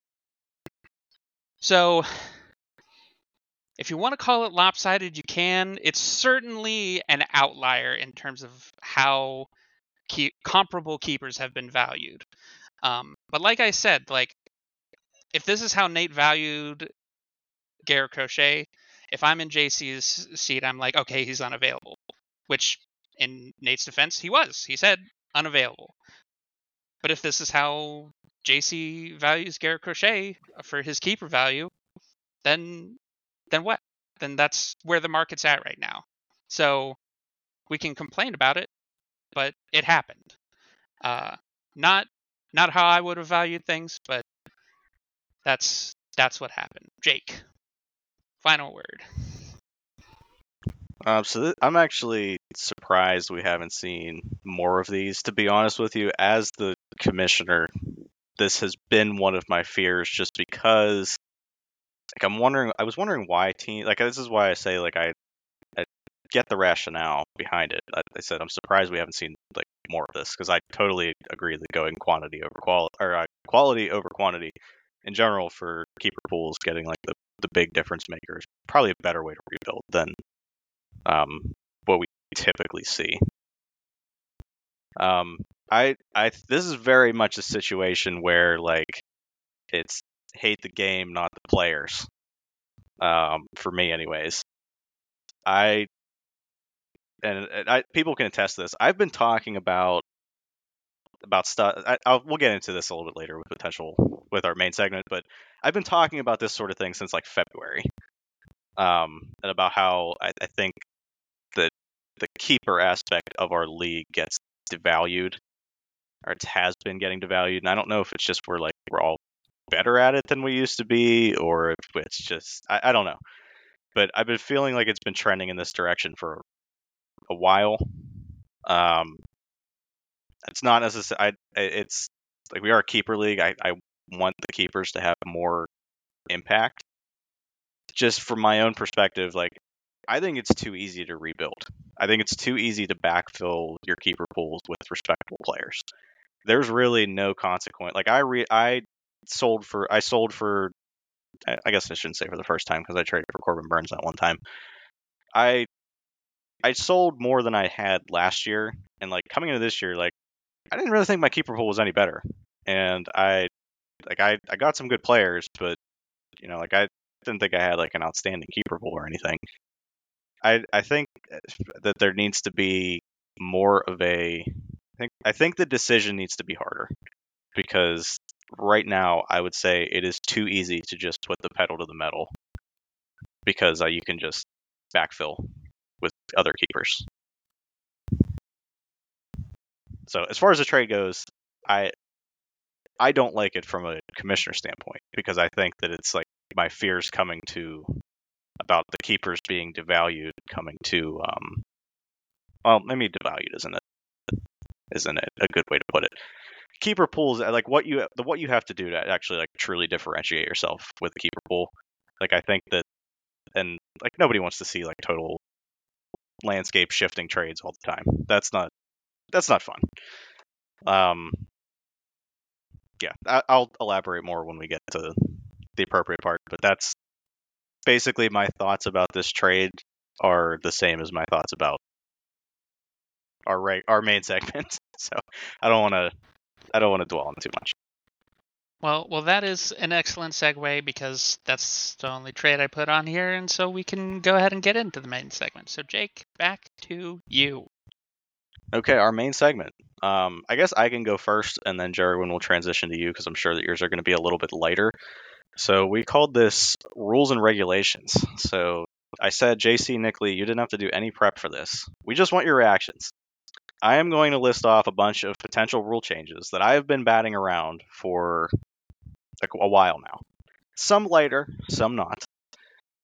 [SPEAKER 2] so if you want to call it lopsided, you can. It's certainly an outlier in terms of how keep, comparable keepers have been valued. Um, but like I said, like if this is how Nate valued Garrett Crochet, if I'm in J C's seat, I'm like, okay, he's unavailable. Which, in Nate's defense, he was. He said unavailable. But if this is how J C values Garrett Crochet for his keeper value, then then what? Then that's where the market's at right now. So we can complain about it, but it happened. Uh, not not how I would have valued things, but that's that's what happened. Jake, final word.
[SPEAKER 1] Um, so th- I'm actually surprised we haven't seen more of these. To be honest with you, as the commissioner, this has been one of my fears, just because, like, I'm wondering. I was wondering why team. Like, this is why I say, like, I, I get the rationale behind it. Like I said, I'm surprised we haven't seen like more of this, because I totally agree that going quantity over quality, or uh, quality over quantity, in general for keeper pools, getting like the the big difference maker is probably a better way to rebuild than um, what we typically see. Um, I, I, this is very much a situation where like it's hate the game, not the players. Um, for me, anyways. I and, and I people can attest to this. I've been talking about about stuff. I, I'll, we'll get into this a little bit later with potential with our main segment, but I've been talking about this sort of thing since like February. Um, and about how I, I think that the keeper aspect of our league gets devalued, or it has been getting devalued. And I don't know if it's just we're like we're all better at it than we used to be, or if it's just I, I don't know. But I've been feeling like it's been trending in this direction for a while. Um, it's not necessarily. It's like we are a keeper league. I, I want the keepers to have more impact. Just from my own perspective, like I think it's too easy to rebuild. I think it's too easy to backfill your keeper pools with respectable players. There's really no consequence. Like I re I sold for I sold for I guess I shouldn't say for the first time because I traded for Corbin Burns that one time. I I sold more than I had last year, and like coming into this year, like I didn't really think my keeper pool was any better. And I like I, I got some good players, but you know, like I didn't think I had like an outstanding keeper pool or anything. I I think that there needs to be more of a I think I think the decision needs to be harder, because right now I would say it is too easy to just put the pedal to the metal, because uh, you can just backfill with other keepers. So as far as the trade goes, I I don't like it from a commissioner standpoint, because I think that it's like my fears coming to about the keepers being devalued coming to um well maybe devalued isn't it isn't it a good way to put it. Keeper pools, like what you the what you have to do to actually like truly differentiate yourself with the keeper pool. Like I think that, and like nobody wants to see like total landscape shifting trades all the time. That's not that's not fun. Um, yeah, I, I'll elaborate more when we get to the appropriate part. But that's basically my thoughts about this trade are the same as my thoughts about our right our main segment. So I don't want to I don't want to dwell on it too much.
[SPEAKER 2] Well, well, that is an excellent segue, because that's the only trade I put on here, and so we can go ahead and get into the main segment. So, Jake, back to you.
[SPEAKER 1] Okay, our main segment. Um, I guess I can go first, and then Jerwin will transition to you, because I'm sure that yours are going to be a little bit lighter. So we called this rules and regulations. So I said, J C, Nick Lee, you didn't have to do any prep for this. We just want your reactions. I am going to list off a bunch of potential rule changes that I have been batting around for a while now. Some lighter, some not.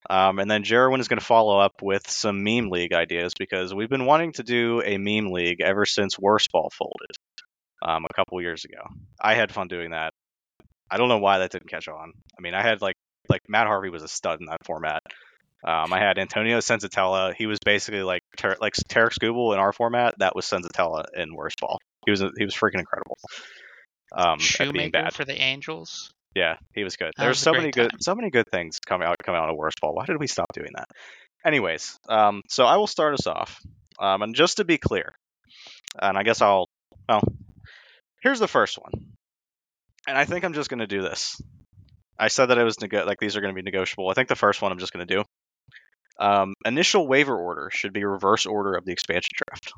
[SPEAKER 1] Um, and then Jerwin is going to follow up with some meme league ideas because we've been wanting to do a meme league ever since Worst Ball folded um, a couple years ago. I had fun doing that. I don't know why that didn't catch on. I mean, I had like like Matt Harvey was a stud in that format. Um, I had Antonio Senzatella. He was basically like ter- like Tarek Skubal in our format. That was Senzatella in Worst Ball. He was a, he was freaking incredible. Um, at being
[SPEAKER 2] Shoemaker
[SPEAKER 1] bad.
[SPEAKER 2] for the Angels.
[SPEAKER 1] Yeah, he was good.
[SPEAKER 2] That
[SPEAKER 1] There's
[SPEAKER 2] was a
[SPEAKER 1] so
[SPEAKER 2] great
[SPEAKER 1] many good
[SPEAKER 2] time.
[SPEAKER 1] so many good things coming out coming out of Worst Ball. Why did we stop doing that? Anyways, um, so I will start us off. Um, and just to be clear, and I guess I'll well, here's the first one. And I think I'm just going to do this. I said that it was nego- like these are going to be negotiable. I think the first one I'm just going to do. Um, initial waiver order should be reverse order of the expansion draft.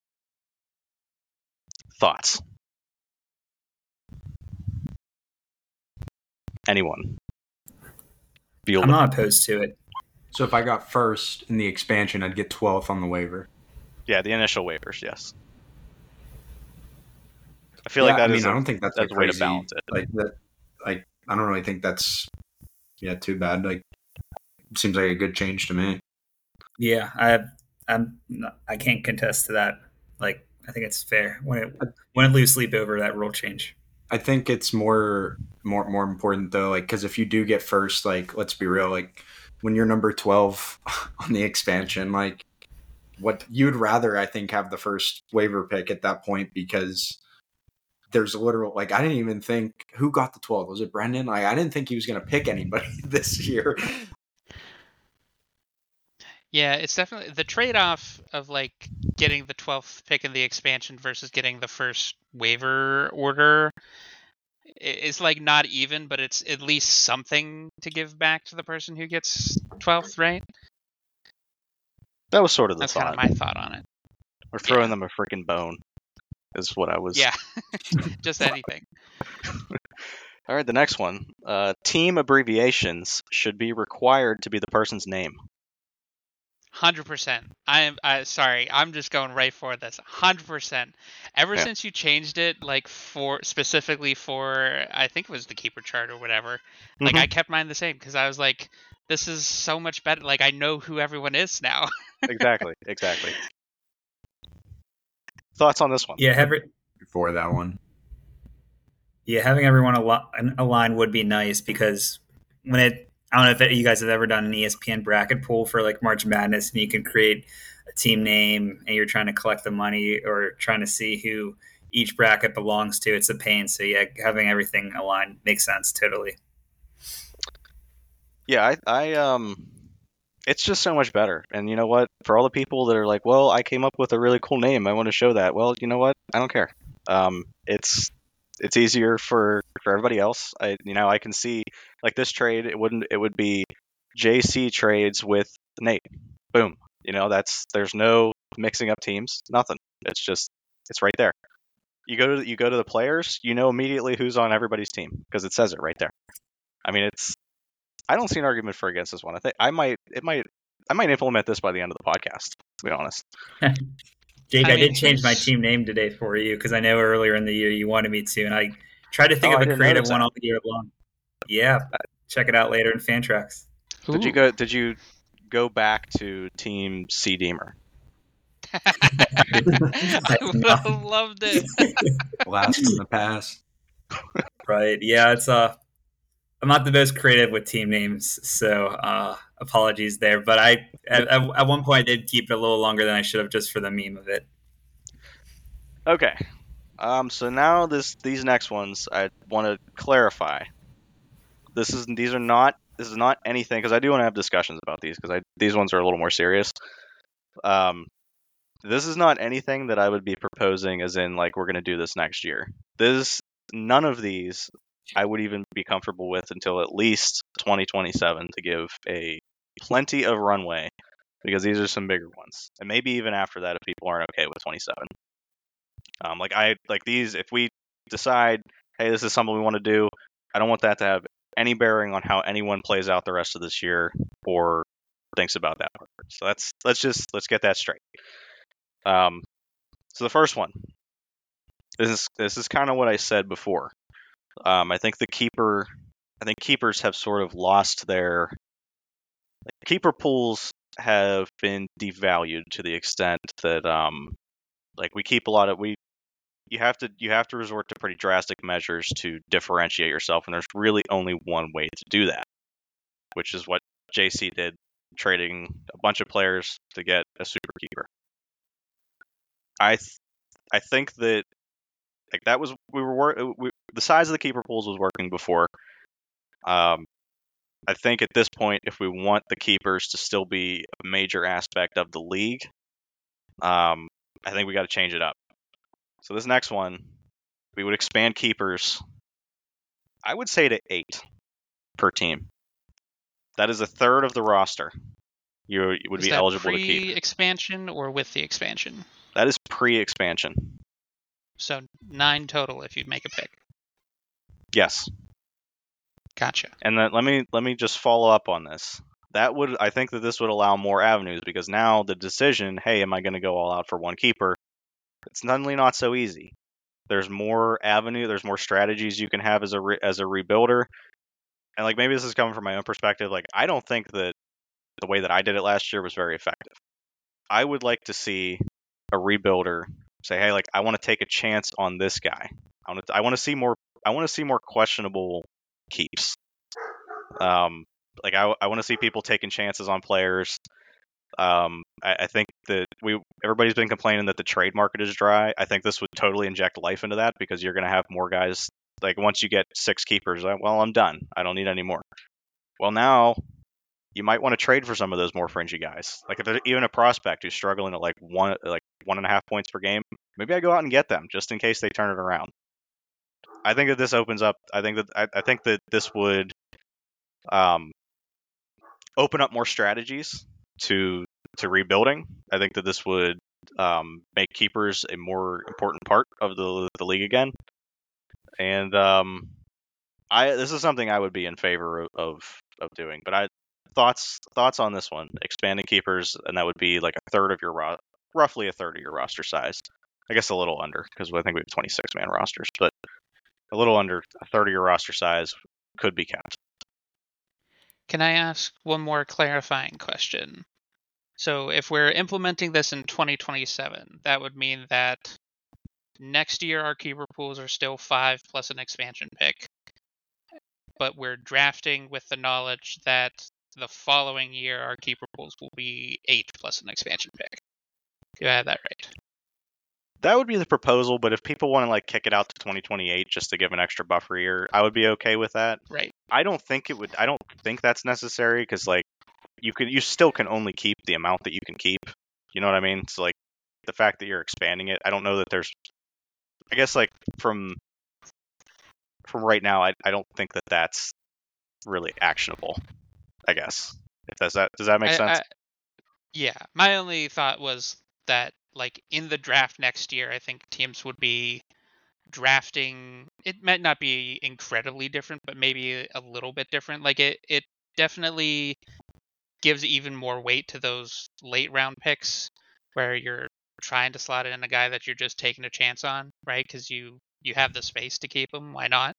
[SPEAKER 1] Thoughts? Anyone? Bueller.
[SPEAKER 3] I'm not opposed to it.
[SPEAKER 4] So if I got first in the expansion, I'd get twelfth on the waiver.
[SPEAKER 1] Yeah, the initial waivers, yes. I feel like
[SPEAKER 4] Yeah,
[SPEAKER 1] that
[SPEAKER 4] I
[SPEAKER 1] is
[SPEAKER 4] mean,
[SPEAKER 1] a,
[SPEAKER 4] I don't think that's,
[SPEAKER 1] that's
[SPEAKER 4] a
[SPEAKER 1] a way to
[SPEAKER 4] crazy,
[SPEAKER 1] balance it.
[SPEAKER 4] Like that, like I don't really think that's yeah too bad. Like, it seems like a good change to me.
[SPEAKER 3] Yeah, I I'm not, I can't contest to that. Like, I think it's fair. When it when it lose sleep over that rule change.
[SPEAKER 4] I think it's more more more important though, like because if you do get first, like let's be real, like when you're number twelve on the expansion, like what you'd rather I think have the first waiver pick at that point because there's a literal like I didn't even think who got the twelve. Was it Brendan? Like I didn't think he was going to pick anybody this year.
[SPEAKER 2] Yeah, it's definitely the trade-off of like getting the twelfth pick in the expansion versus getting the first waiver order i- is like not even, but it's at least something to give back to the person who gets twelfth, right?
[SPEAKER 1] That was sort of the
[SPEAKER 2] That's kind
[SPEAKER 1] thought.
[SPEAKER 2] of my thought on it.
[SPEAKER 1] We're throwing
[SPEAKER 2] yeah.
[SPEAKER 1] them a freaking bone, is what I was.
[SPEAKER 2] Yeah, just anything.
[SPEAKER 1] All right, the next one. Uh, team abbreviations should be required to be the person's name.
[SPEAKER 2] Hundred percent. I am. I sorry. I'm just going right for this. Hundred percent. Ever
[SPEAKER 1] Yeah.
[SPEAKER 2] since you changed it, like for specifically for, I think it was the keeper chart or whatever. Like
[SPEAKER 1] Mhm.
[SPEAKER 2] I kept mine the same because I was like, this is so much better. Like I know who everyone is now.
[SPEAKER 1] Exactly, exactly. Thoughts on this one?
[SPEAKER 3] Yeah, have it,
[SPEAKER 4] Before that one.
[SPEAKER 3] yeah, having everyone al- align would be nice because when it, I don't know if you guys have ever done an E S P N bracket pool for like March Madness and you can create a team name and you're trying to collect the money or trying to see who each bracket belongs to. It's a pain. So yeah, having everything aligned makes sense totally.
[SPEAKER 1] Yeah, I, I, um, it's just so much better. And you know what? For all the people that are like, well, I came up with a really cool name, I want to show that. Well, you know what? I don't care. Um, it's, it's easier for, for everybody else. I, you know, I can see like this trade. It wouldn't. It would be J C trades with Nate. Boom. You know, that's there's no mixing up teams. Nothing. It's just it's right there. You go to you go to the players. You know immediately who's on everybody's team because it says it right there. I mean, it's. I don't see an argument for against this one. I think I might. It might. I might implement this by the end of the podcast. To be honest.
[SPEAKER 3] Jake,
[SPEAKER 2] I
[SPEAKER 3] I,
[SPEAKER 2] mean,
[SPEAKER 3] did change my
[SPEAKER 2] here's-
[SPEAKER 3] team name today for you because I know earlier in the year you wanted me to, and I tried to think
[SPEAKER 1] Oh,
[SPEAKER 3] of
[SPEAKER 1] I
[SPEAKER 3] a
[SPEAKER 1] didn't
[SPEAKER 3] creative
[SPEAKER 1] notice
[SPEAKER 3] one
[SPEAKER 1] that.
[SPEAKER 3] all year long. Yeah, check it out later in Fantrax.
[SPEAKER 1] Did you
[SPEAKER 2] Ooh.
[SPEAKER 1] go? Did you go back to Team C Deemer?
[SPEAKER 2] I would have loved it.
[SPEAKER 4] Blast from the past.
[SPEAKER 3] Right? Yeah, it's uh, I'm not the most creative with team names, so uh, apologies there. But I, at, at one point, I did keep it a little longer than I should have just for the meme of it.
[SPEAKER 1] Okay. Um. So now this these next ones I want to clarify. This is these are not this is not anything because I do want to have discussions about these because I these ones are a little more serious. Um. This is not anything that I would be proposing as in like we're going to do this next year. This none of these I would even be comfortable with until at least twenty twenty-seven to give a plenty of runway because these are some bigger ones. And maybe even after that if people aren't okay with twenty-seven. Um like I like these if we decide, hey, this is something we want to do, I don't want that to have any bearing on how anyone plays out the rest of this year or thinks about that part. So let's let's just let's get that straight. Um, so the first one, this is this is kind of what I said before. Um, I think the keeper, I think keepers have sort of lost their keeper pools have been devalued to the extent that um like we keep a lot of we you have to you have to resort to pretty drastic measures to differentiate yourself, and there's really only one way to do that, which is what J C did, trading a bunch of players to get a super keeper. I th- I think that like that was we were wor- we, the size of the keeper pools was working before. Um, I think at this point, if we want the keepers to still be a major aspect of the league, um, I think we got to change it up. So this next one, we would expand keepers. I would say to eight per team. That is a third of the roster. You, you would
[SPEAKER 2] Is
[SPEAKER 1] be
[SPEAKER 2] that
[SPEAKER 1] eligible to keep.
[SPEAKER 2] pre-expansion or with the expansion?
[SPEAKER 1] That is pre-expansion.
[SPEAKER 2] So nine total if you make a pick.
[SPEAKER 1] Yes.
[SPEAKER 2] Gotcha.
[SPEAKER 1] And then let me let me just follow up on this. That would I think that this would allow more avenues, because now the decision, hey, am I going to go all out for one keeper? It's suddenly not so easy. There's more avenue. There's more strategies you can have as a re, as a rebuilder. And like maybe this is coming from my own perspective. Like I don't think that the way that I did it last year was very effective. I would like to see a rebuilder say, hey, like I want to take a chance on this guy. I want to I want to see more. I want to see more questionable keeps. Um, like I, I want to see people taking chances on players. Um, I, I think that we everybody's been complaining that the trade market is dry. I think this would totally inject life into that, because you're going to have more guys. Like once you get six keepers, like, well, I'm done. I don't need any more. Well, now you might want to trade for some of those more fringy guys. Like if there's even a prospect who's struggling at like one, like one and a half points per game, maybe I go out and get them just in case they turn it around. I think that this opens up. I think that I, I think that this would um, open up more strategies to to rebuilding. I think that this would um, make keepers a more important part of the the league again. And um, I this is something I would be in favor of of, of doing. But I thoughts thoughts on this one, expanding keepers, and that would be like a third of your ro- roughly a third of your roster size. I guess a little under, because I think we have twenty-six man rosters, but a little under a third of your roster size could be kept.
[SPEAKER 2] Can I ask one more clarifying question? So if we're implementing this in twenty twenty-seven, that would mean that next year our keeper pools are still five plus an expansion pick, but we're drafting with the knowledge that the following year our keeper pools will be eight plus an expansion pick. Do I have that right?
[SPEAKER 1] That would be the proposal, but if people want to like kick it out to twenty twenty-eight just to give an extra buffer year, I would be okay with that.
[SPEAKER 2] Right.
[SPEAKER 1] I don't think it would. I don't think that's necessary, because like you could, you still can only keep the amount that you can keep. You know what I mean? So like the fact that you're expanding it, I don't know that there's. I guess like from from right now, I I don't think that that's really actionable. I guess if does that does that make
[SPEAKER 2] I,
[SPEAKER 1] sense?
[SPEAKER 2] I, yeah. My only thought was that like in the draft next year, I think teams would be drafting. It might not be incredibly different, but maybe a little bit different. Like it, it definitely gives even more weight to those late round picks where you're trying to slot in a guy that you're just taking a chance on, right? Because you you have the space to keep him. Why not?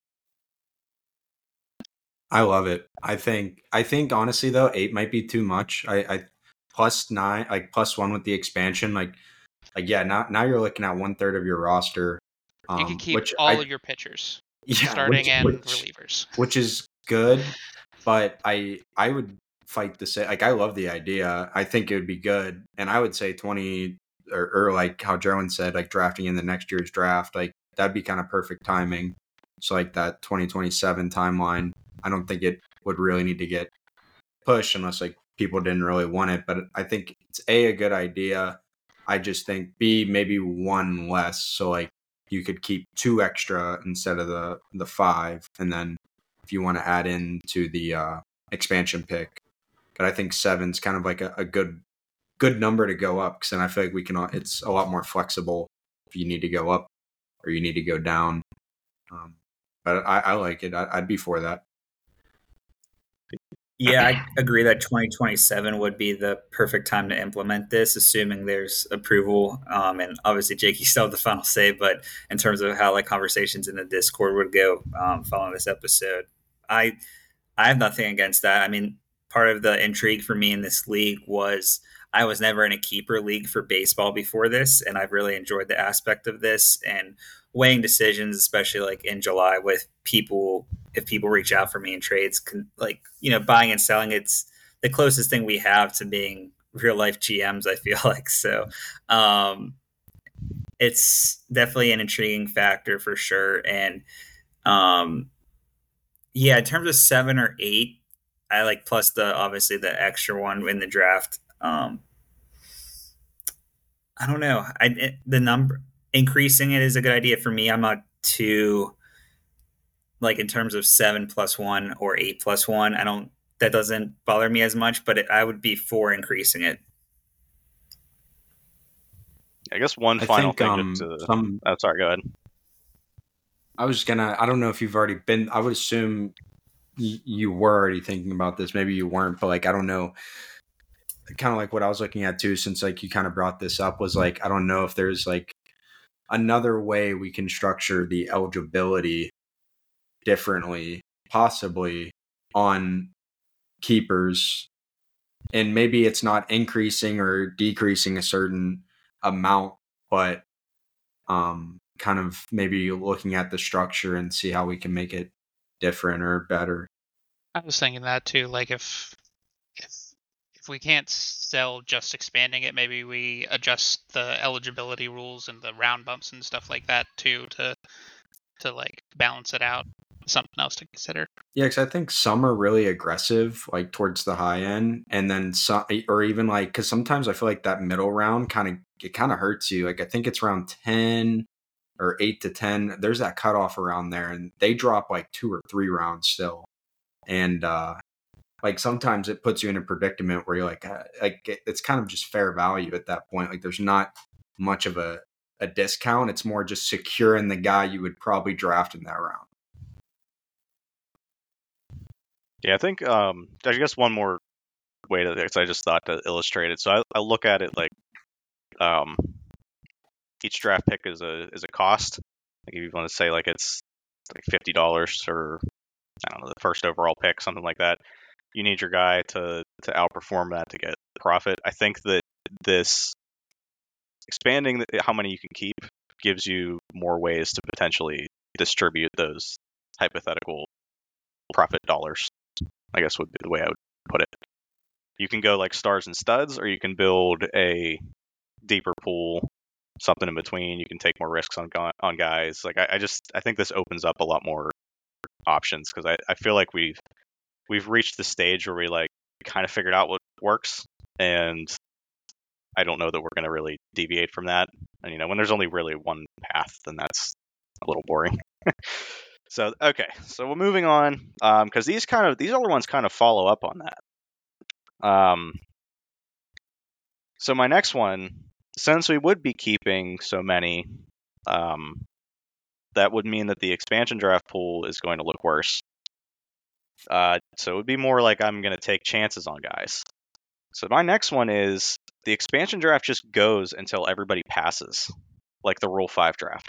[SPEAKER 4] I love it. I think I think honestly though, eight might be too much. I, I plus nine, like plus one with the expansion, like like yeah, now now you're looking at one third of your roster. Um,
[SPEAKER 2] You can keep
[SPEAKER 4] which
[SPEAKER 2] all
[SPEAKER 4] I,
[SPEAKER 2] of your pitchers,
[SPEAKER 4] yeah,
[SPEAKER 2] starting
[SPEAKER 4] which,
[SPEAKER 2] and
[SPEAKER 4] which,
[SPEAKER 2] relievers.
[SPEAKER 4] which is good, but I I would fight to say like I love the idea. I think it would be good, and I would say twenty or, or like how Jerwin said, like drafting in the next year's draft, like that'd be kind of perfect timing. So like that twenty twenty-seven timeline, I don't think it would really need to get pushed unless like people didn't really want it. But I think it's a a good idea. I just think B maybe one less, so like you could keep two extra instead of the the five, and then if you want to add in to the uh, expansion pick. But I think seven's kind of like a, a good good number to go up, because then I feel like we can. It's a lot more flexible if you need to go up or you need to go down. Um, but I, I like it. I, I'd be for that.
[SPEAKER 3] Yeah, I agree that twenty twenty-seven would be the perfect time to implement this, assuming there's approval. Um, and obviously, Jake, you still have the final say. But in terms of how like conversations in the Discord would go um, following this episode, I I have nothing against that. I mean, part of the intrigue for me in this league was I was never in a keeper league for baseball before this, and I've really enjoyed the aspect of this and weighing decisions, especially like in July with people. If people reach out for me in trades, can, like, you know, buying and selling, it's the closest thing we have to being real life G Ms, I feel like. So um, it's definitely an intriguing factor for sure. And um, yeah, in terms of seven or eight, I like plus the obviously the extra one in the draft. Um, I don't know. I it, the number increasing it is a good idea for me. I'm not too like in terms of seven plus one or eight plus one. I don't. That doesn't bother me as much, but it, I would be for increasing it.
[SPEAKER 1] I guess one
[SPEAKER 4] I
[SPEAKER 1] final
[SPEAKER 4] think,
[SPEAKER 1] thing.
[SPEAKER 4] um,
[SPEAKER 1] to,
[SPEAKER 4] some-
[SPEAKER 1] oh, sorry. Go ahead.
[SPEAKER 4] I was gonna. I don't know if you've already been. I would assume y- you were already thinking about this. Maybe you weren't, but like I don't know. Kind of like what I was looking at too, since like you kind of brought this up, was like I don't know if there's like another way we can structure the eligibility differently, possibly on keepers, and maybe it's not increasing or decreasing a certain amount, but um, kind of maybe looking at the structure and see how we can make it different or better.
[SPEAKER 2] I was thinking that too. Like if if if we can't sell just expanding it, maybe we adjust the eligibility rules and the round bumps and stuff like that too to to like balance it out. Something else to consider.
[SPEAKER 4] Yeah, because I think some are really aggressive, like towards the high end, and then some, or even like, because sometimes I feel like that middle round kind of it kind of hurts you. Like I think it's around ten or eight to ten. There's that cutoff around there, and they drop like two or three rounds still, and uh, like sometimes it puts you in a predicament where you're like, uh, like it's kind of just fair value at that point. Like there's not much of a a discount. It's more just securing the guy you would probably draft in that round.
[SPEAKER 1] Yeah, I think um, I guess one more way to because I just thought to illustrate it. So I, I look at it like um, each draft pick is a is a cost. Like if you want to say like it's like fifty dollars or I don't know the first overall pick, something like that. You need your guy to to outperform that to get profit. I think that this expanding the, how many you can keep gives you more ways to potentially distribute those hypothetical profit dollars. I guess would be the way I would put it. You can go like stars and studs, or you can build a deeper pool, something in between. You can take more risks on on guys. Like I, I just I think this opens up a lot more options because I, I feel like we've we've reached the stage where we like kind of figured out what works, and I don't know that we're going to really deviate from that. And you know, when there's only really one path, then that's a little boring. So, okay, so we're moving on because um, these kind of these other ones kind of follow up on that. Um, so my next one, since we would be keeping so many, um, that would mean that the expansion draft pool is going to look worse. Uh, so it would be more like I'm going to take chances on guys. So my next one is the expansion draft just goes until everybody passes, like the Rule five draft.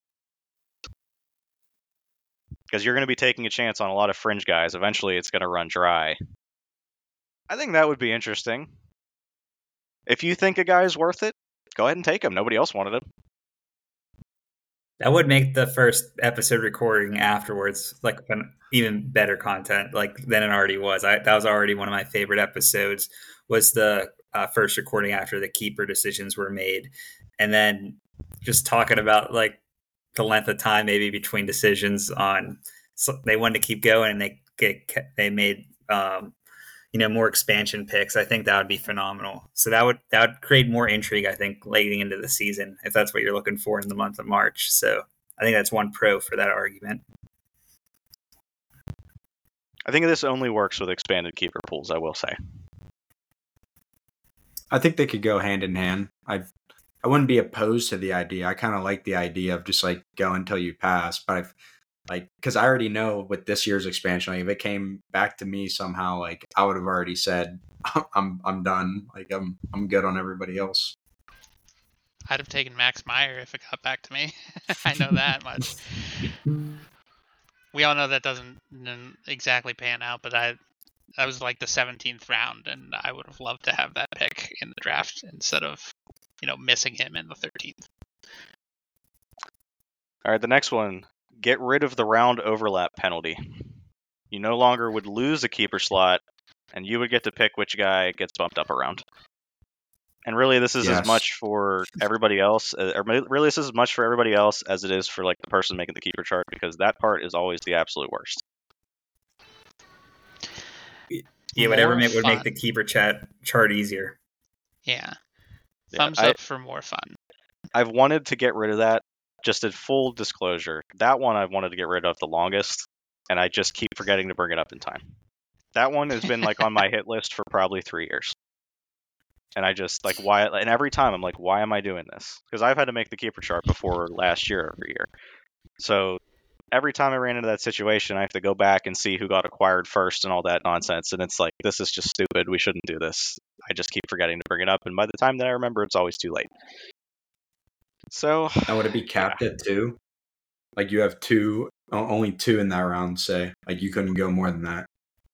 [SPEAKER 1] Because you're going to be taking a chance on a lot of fringe guys. Eventually, it's going to run dry. I think that would be interesting. If you think a guy is worth it, go ahead and take him. Nobody else wanted him.
[SPEAKER 3] That would make the first episode recording afterwards like an even better content like than it already was. I, that was already one of my favorite episodes. Was the uh, first recording after the keeper decisions were made, and then just talking about like the length of time maybe between decisions on so they wanted to keep going and they get they made um, you know more expansion picks. I think that would be phenomenal. So that would that would create more intrigue I think leading into the season if that's what you're looking for in the month of March. So I think that's one pro for that argument.
[SPEAKER 1] I think this only works with expanded keeper pools, I will say.
[SPEAKER 4] I think they could go hand in hand. I I wouldn't be opposed to the idea. I kind of like the idea of just like go until you pass. But I've like because I already know with this year's expansion, like if it came back to me somehow, like I would have already said I'm I'm done. Like I'm I'm good on everybody else.
[SPEAKER 2] I'd have taken Max Meyer if it got back to me. I know that much. We all know that doesn't exactly pan out, but I that was like the seventeenth round, and I would have loved to have that pick in the draft instead of, you know, missing him in the thirteenth.
[SPEAKER 1] All right, the next one. Get rid of the round overlap penalty. You no longer would lose a keeper slot, and you would get to pick which guy gets bumped up a round. And really, this is
[SPEAKER 4] Yes.
[SPEAKER 1] as much for everybody else, uh, or really, this is as much for everybody else as it is for like the person making the keeper chart, because that part is always the absolute worst.
[SPEAKER 3] Yeah, whatever
[SPEAKER 2] More
[SPEAKER 3] make, would make
[SPEAKER 2] fun.
[SPEAKER 3] the keeper chat chart easier.
[SPEAKER 2] Yeah.
[SPEAKER 1] Yeah,
[SPEAKER 2] Thumbs
[SPEAKER 1] I-
[SPEAKER 2] up for more fun.
[SPEAKER 1] I've wanted to get rid of that. Just in full disclosure, that one I've wanted to get rid of the longest, and I just keep forgetting to bring it up in time. That one has been like on my hit list for probably three years. And I just like why, and every time I'm like, why am I doing this? Because I've had to make the keeper chart before last year every year. So every time I ran into that situation, I have to go back and see who got acquired first and all that nonsense. And it's like, this is just stupid. We shouldn't do this. I just keep forgetting to bring it up. And by the time that I remember, it's always too late. So,
[SPEAKER 4] Now, would it be capped at two? Like you have two, o- only two in that round, say. Like you couldn't go more than that.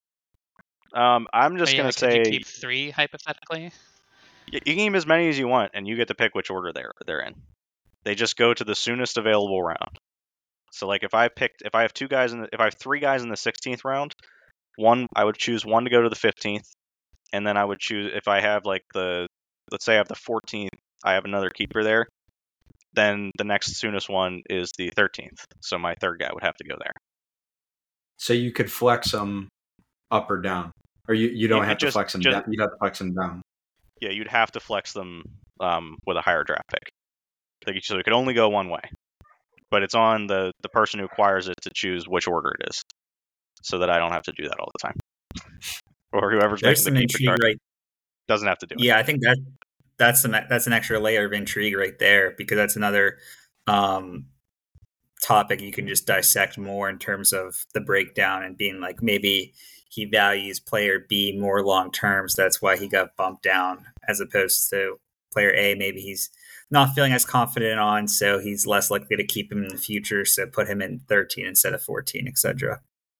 [SPEAKER 1] um, I'm
[SPEAKER 2] Oh,
[SPEAKER 1] just
[SPEAKER 2] yeah,
[SPEAKER 1] going to
[SPEAKER 2] could you
[SPEAKER 1] say
[SPEAKER 2] keep three hypothetically?
[SPEAKER 1] y- you can keep as many as you want, and you get to pick which order they're they're in. They just go to the soonest available round. So, like, if I picked, if I have two guys in, the, if I have three guys in the sixteenth round, one I would choose one to go to the fifteenth, and then I would choose if I have like the, let's say I have the fourteenth, I have another keeper there. Then the next soonest one is the thirteenth. So my third guy would have to go there.
[SPEAKER 4] So you could flex them up or down. Or you, you don't
[SPEAKER 1] You-
[SPEAKER 4] have
[SPEAKER 1] just-
[SPEAKER 4] to flex them
[SPEAKER 1] just-
[SPEAKER 4] down. You'd have to flex them down.
[SPEAKER 1] Yeah, you'd have to flex them um, with a higher draft pick. Like, so it could only go one way. But it's on the, the person who acquires it to choose which order it is. So that I don't have to do that all the time. Or whoever's
[SPEAKER 3] There's
[SPEAKER 1] making
[SPEAKER 3] some
[SPEAKER 1] the keeper
[SPEAKER 3] intrigue
[SPEAKER 1] chart
[SPEAKER 3] right.
[SPEAKER 1] doesn't have to do it.
[SPEAKER 3] Yeah, I think that that's some that's an extra layer of intrigue right there, because that's another um, topic you can just dissect more in terms of the breakdown and being like, maybe he values player B more long term, so that's why he got bumped down, as opposed to player A, maybe he's not feeling as confident on, so he's less likely to keep him in the future, so put him in thirteen instead of fourteen, et cetera.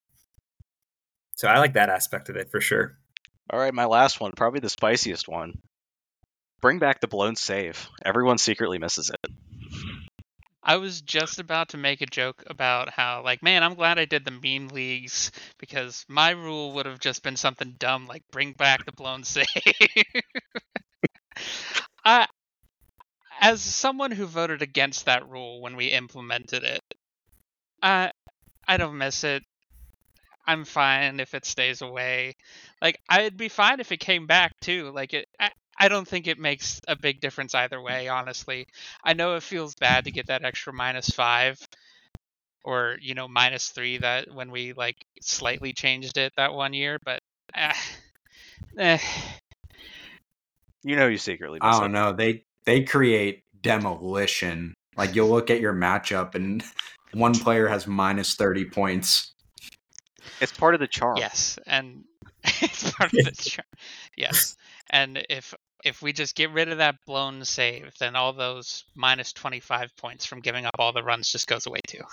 [SPEAKER 3] So I like that aspect of it for sure.
[SPEAKER 1] All right, my last one, probably the spiciest one. Bring back the blown save. Everyone secretly misses it.
[SPEAKER 2] I was just about to make a joke about how, like, man, I'm glad I did the meme leagues, because my rule would have just been something dumb like bring back the blown save. I, as someone who voted against that rule when we implemented it, I, I don't miss it. I'm fine if it stays away. Like, I'd be fine if it came back too. Like, it. I, I don't think it makes a big difference either way, honestly. I know it feels bad to get that extra minus five, or, you know, minus three that when we like slightly changed it that one year, but eh, eh.
[SPEAKER 1] You know you secretly miss
[SPEAKER 4] I
[SPEAKER 1] it.
[SPEAKER 4] don't know. They they create demolition. Like you'll look at your matchup and one player has minus thirty points.
[SPEAKER 1] It's part of the charm.
[SPEAKER 2] Yes, and it's part of the charm. Yes, and if if we just get rid of that blown save, then all those minus twenty-five points from giving up all the runs just goes away too.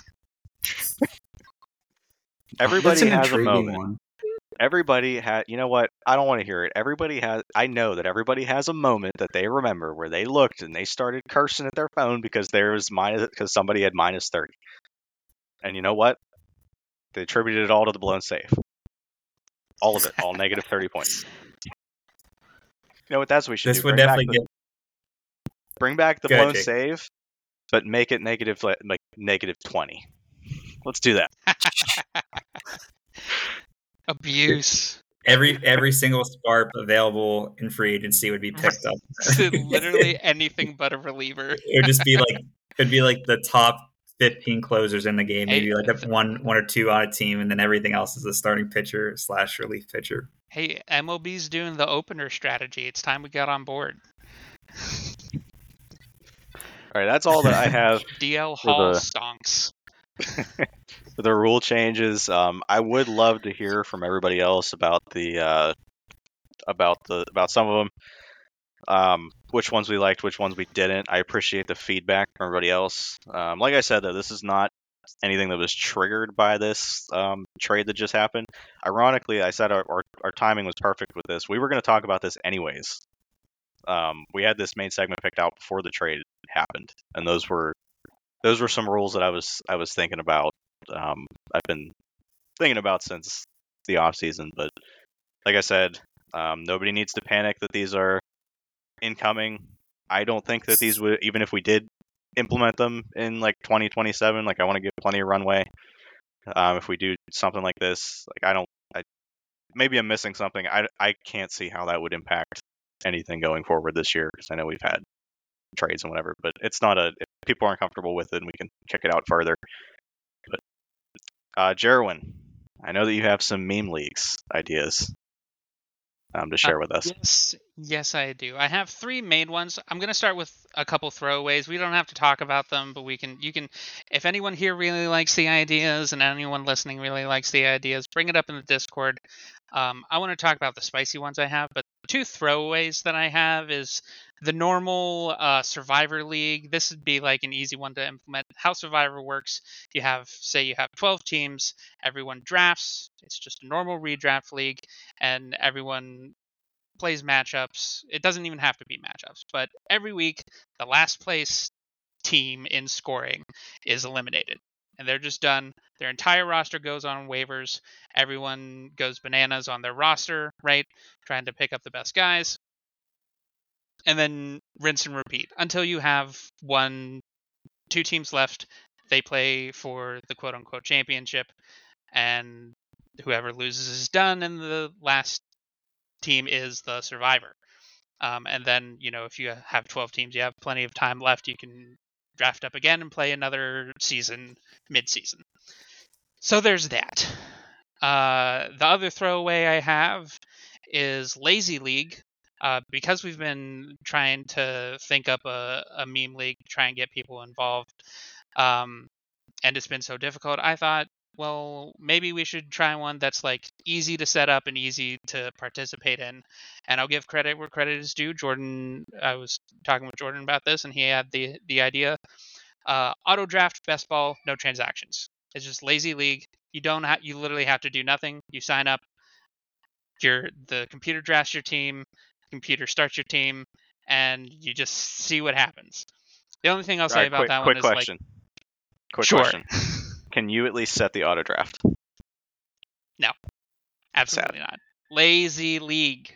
[SPEAKER 1] Everybody
[SPEAKER 4] That's an
[SPEAKER 1] has a
[SPEAKER 4] intriguing
[SPEAKER 1] moment.
[SPEAKER 4] one.
[SPEAKER 1] Everybody has, you know what? I don't want to hear it. Everybody has, I know that everybody has a moment that they remember where they looked and they started cursing at their phone because there was minus, because somebody had minus thirty. And you know what? They attributed it all to the blown save. All of it, all negative thirty points. You know what? That's what we should
[SPEAKER 3] This
[SPEAKER 1] do.
[SPEAKER 3] would
[SPEAKER 1] Bring
[SPEAKER 3] definitely
[SPEAKER 1] back the,
[SPEAKER 3] get
[SPEAKER 1] bring back the
[SPEAKER 3] Go ahead,
[SPEAKER 1] blown
[SPEAKER 3] Jake.
[SPEAKER 1] save, but make it negative, like like negative twenty. Let's do that.
[SPEAKER 2] Abuse.
[SPEAKER 3] every every single sparp available in free agency would be picked up.
[SPEAKER 2] Literally anything but a reliever.
[SPEAKER 3] It would just be like it'd be like the top fifteen closers in the game, maybe
[SPEAKER 2] Hey,
[SPEAKER 3] like a one one or two on a team, and then everything else is a starting pitcher slash relief pitcher.
[SPEAKER 2] Hey, M L B's doing the opener strategy. It's time we got on board.
[SPEAKER 1] All right, that's all that I have
[SPEAKER 2] D L
[SPEAKER 1] For
[SPEAKER 2] Hall
[SPEAKER 1] the-
[SPEAKER 2] stonks.
[SPEAKER 1] for the rule changes. Um, I would love to hear from everybody else about the uh, about the about some of them. Um, which ones we liked, which ones we didn't. I appreciate the feedback from everybody else. Um, like I said, though, this is not anything that was triggered by this um, trade that just happened. Ironically, I said our, our, our timing was perfect with this. We were going to talk about this anyways. Um, we had this main segment picked out before the trade happened, and those were those were some rules that I was I was thinking about. Um, I've been thinking about since the off season, but like I said, um, nobody needs to panic that these are incoming. I don't think that these would, even if we did implement them in like twenty twenty-seven, like I want to give plenty of runway. Um, if we do something like this, like I don't, I maybe I'm missing something. I, I can't see how that would impact anything going forward this year, because I know we've had trades and whatever, but it's not a, if people aren't comfortable with it, we can kick it out further. But uh, Jerwin, I know that you have some meme leagues ideas um, to share
[SPEAKER 2] Uh,
[SPEAKER 1] with us.
[SPEAKER 2] Yes, yes, I do. I have three main ones. I'm gonna start with a couple throwaways. We don't have to talk about them, but we can. You can. If anyone here really likes the ideas, and anyone listening really likes the ideas, bring it up in the Discord. Um, I want to talk about the spicy ones I have, but two throwaways that I have is the normal uh, Survivor League. This would be like an easy one to implement. How Survivor works: you have, say, you have twelve teams. Everyone drafts. It's just a normal redraft league, and everyone plays matchups. It doesn't even have to be matchups, but every week the last place team in scoring is eliminated, and they're just done. Their entire roster goes on waivers. Everyone goes bananas on their roster, right? Trying to pick up the best guys. And then rinse and repeat until you have one, two teams left. They play for the quote unquote championship, and whoever loses is done, and the last team is the survivor. Um, and then, you know, if you have twelve teams, you have plenty of time left. You can draft up again and play another season mid-season. So there's that. Uh, the other throwaway I have is Lazy League. Uh, because we've been trying to think up a, a meme league, try and get people involved, um, and it's been so difficult, I thought, well, maybe we should try one that's like easy to set up and easy to participate in. And I'll give credit where credit is due. Jordan, I was talking with Jordan about this, and he had the the idea. Uh, auto draft, best ball, no transactions. It's just Lazy League. You don't have, you literally have to do nothing. You sign up. Your the computer drafts your team. Computer starts your team, and you just see what happens. The only thing I'll say
[SPEAKER 1] Right,
[SPEAKER 2] about
[SPEAKER 1] quick,
[SPEAKER 2] that
[SPEAKER 1] quick
[SPEAKER 2] one is
[SPEAKER 1] question.
[SPEAKER 2] like,
[SPEAKER 1] Quick
[SPEAKER 2] sure.
[SPEAKER 1] question. Can you at least set the auto draft?
[SPEAKER 2] No, absolutely not. Lazy League.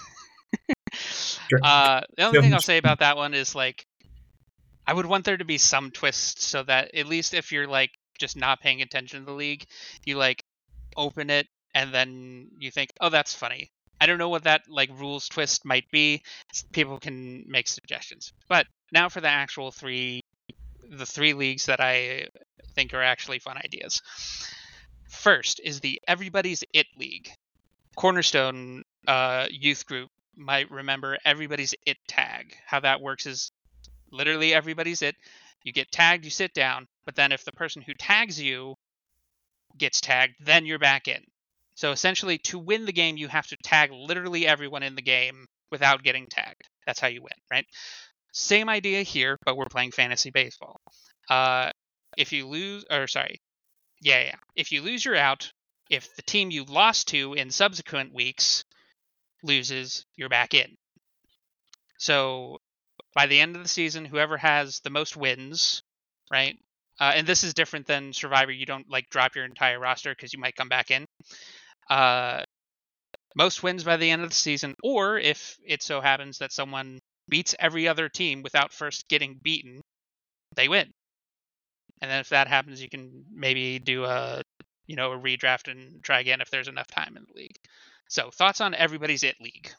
[SPEAKER 2] uh, the only thing I'll say about that one is like, I would want there to be some twist so that at least if you're like just not paying attention to the league, you like open it and then you think, oh, that's funny. I don't know what that like rules twist might be. People can make suggestions. But now for the actual three, the three leagues that I think are actually fun ideas. First is the Everybody's It League. Cornerstone uh, youth group might remember Everybody's It tag. How that works is literally everybody's it. You get tagged, you sit down, but then if the person who tags you gets tagged, then you're back in. So essentially, to win the game, you have to tag literally everyone in the game without getting tagged. That's how you win, right? Same idea here, but we're playing fantasy baseball. Uh, if you lose, or sorry, yeah, yeah. If you lose, you're out. If the team you lost to in subsequent weeks loses, you're back in. So by the end of the season, whoever has the most wins, right? Uh, and this is different than Survivor. You don't like drop your entire roster because you might come back in. Uh, most wins by the end of the season, or if it so happens that someone beats every other team without first getting beaten, they win. And then if that happens, you can maybe do a, you know, a redraft and try again if there's enough time in the league. So thoughts on Everybody's It League?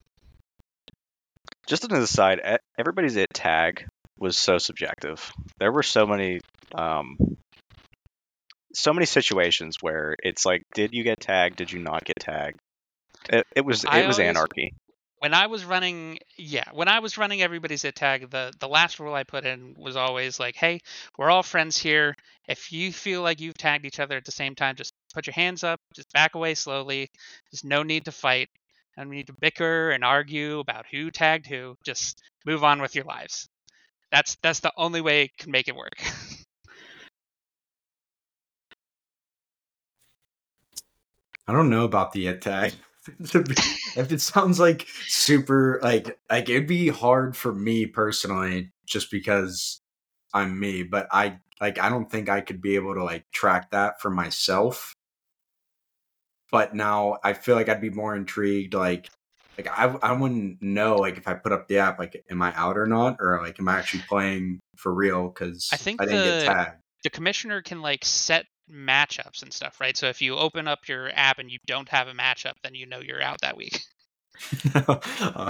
[SPEAKER 1] Just an aside, e- Everybody's It tag was so subjective. There were so many, um, so many situations where it's like, did you get tagged? Did you not get tagged? It, it was,
[SPEAKER 2] I
[SPEAKER 1] it was
[SPEAKER 2] always-
[SPEAKER 1] anarchy.
[SPEAKER 2] When I was running, yeah, when I was running Everybody's It tag, the, the last rule I put in was always like, hey, we're all friends here. If you feel like you've tagged each other at the same time, just put your hands up, just back away slowly. There's no need to fight. And we need to bicker and argue about who tagged who. Just move on with your lives. That's that's the only way it can make it work.
[SPEAKER 4] I don't know about the attack. If it sounds like super like like it'd be hard for me personally, just because I'm me. But I like I don't think I could be able to like track that for myself. But now I feel like I'd be more intrigued. Like like I I wouldn't know like if I put up the app, like am I out or not, or like am I actually playing for real because
[SPEAKER 2] I think
[SPEAKER 4] I didn't get
[SPEAKER 2] the
[SPEAKER 4] tagged.
[SPEAKER 2] the commissioner can like set matchups and stuff, right? So if you open up your app and you don't have a matchup, then you know you're out that week.
[SPEAKER 4] Uh,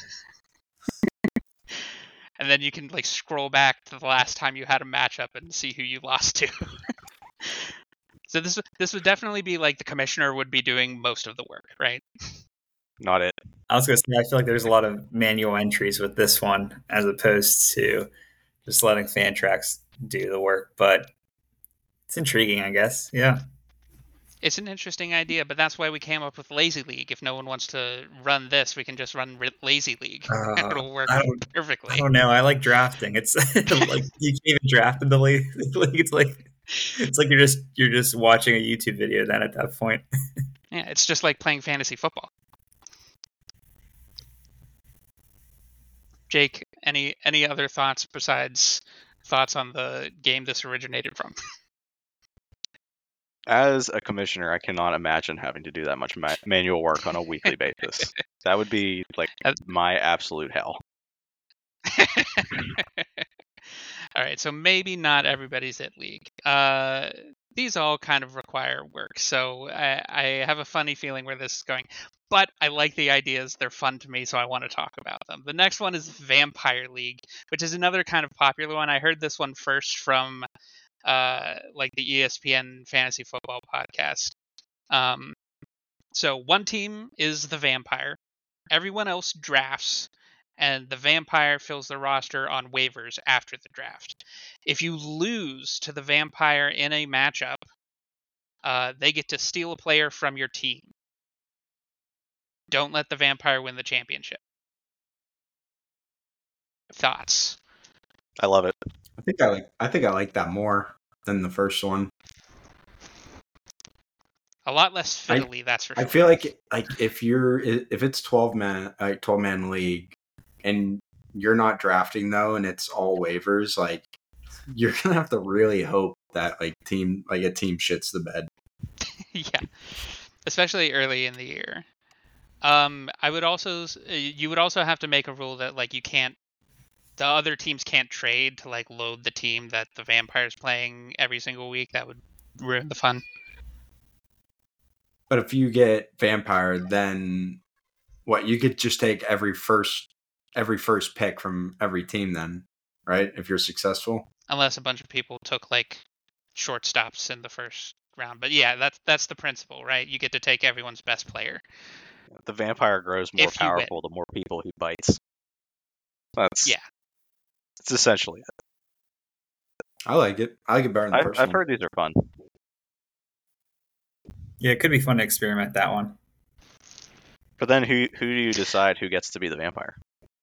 [SPEAKER 2] And then you can like scroll back to the last time you had a matchup and see who you lost to. So this this would definitely be like the commissioner would be doing most of the work, right?
[SPEAKER 1] Not it.
[SPEAKER 3] I was going to say, I feel like there's a lot of manual entries with this one as opposed to just letting Fantrax do the work, but it's intriguing, I guess. Yeah.
[SPEAKER 2] It's an interesting idea, but that's why we came up with Lazy League. If no one wants to run this, we can just run R- Lazy League.
[SPEAKER 3] Uh,
[SPEAKER 2] It'll work
[SPEAKER 3] I don't-
[SPEAKER 2] perfectly.
[SPEAKER 3] I don't know. I like drafting. It's like you can't even draft in the league. It's like it's like you're just you're just watching a YouTube video then at that point.
[SPEAKER 2] Yeah, it's just like playing fantasy football. Jake, any any other thoughts besides thoughts on the game this originated from?
[SPEAKER 1] As a commissioner, I cannot imagine having to do that much ma- manual work on a weekly basis. That would be like my absolute hell.
[SPEAKER 2] All right, so maybe not everybody's at League. Uh, these all kind of require work, so I, I have a funny feeling where this is going. But I like the ideas; they're fun to me, so I want to talk about them. The next one is Vampire League, which is another kind of popular one. I heard this one first from uh, like the E S P N Fantasy Football podcast. Um, so one team is the Vampire. Everyone else drafts, and the Vampire fills the roster on waivers after the draft. If you lose to the Vampire in a matchup, uh, they get to steal a player from your team. Don't let the Vampire win the championship. Thoughts?
[SPEAKER 1] I love it.
[SPEAKER 4] I think I like I think I like that more than the first one.
[SPEAKER 2] A lot less fiddly,
[SPEAKER 4] I,
[SPEAKER 2] that's for
[SPEAKER 4] I
[SPEAKER 2] sure.
[SPEAKER 4] feel like like if you're if it's twelve man like twelve man league and you're not drafting though and it's all waivers, like you're gonna have to really hope that like team like a team shits the bed.
[SPEAKER 2] Yeah, especially early in the year. Um, I would also you would also have to make a rule that like you can't the other teams can't trade to like load the team that the Vampire's playing every single week. That would ruin the fun.
[SPEAKER 4] But if you get Vampire, then what you could just take every first every first pick from every team then, right? If you're successful.
[SPEAKER 2] Unless a bunch of people took like shortstops in the first round. But yeah, that's that's the principle, right? You get to take everyone's best player.
[SPEAKER 1] The Vampire grows more
[SPEAKER 2] If you win.
[SPEAKER 1] powerful the more people he bites. That's
[SPEAKER 2] Yeah.
[SPEAKER 1] It's essentially it.
[SPEAKER 4] I like it. I like it better than the
[SPEAKER 1] I've,
[SPEAKER 4] first
[SPEAKER 1] I've
[SPEAKER 4] one.
[SPEAKER 1] heard these are fun.
[SPEAKER 3] Yeah, it could be fun to experiment that one.
[SPEAKER 1] But then who who do you decide who gets to be the Vampire?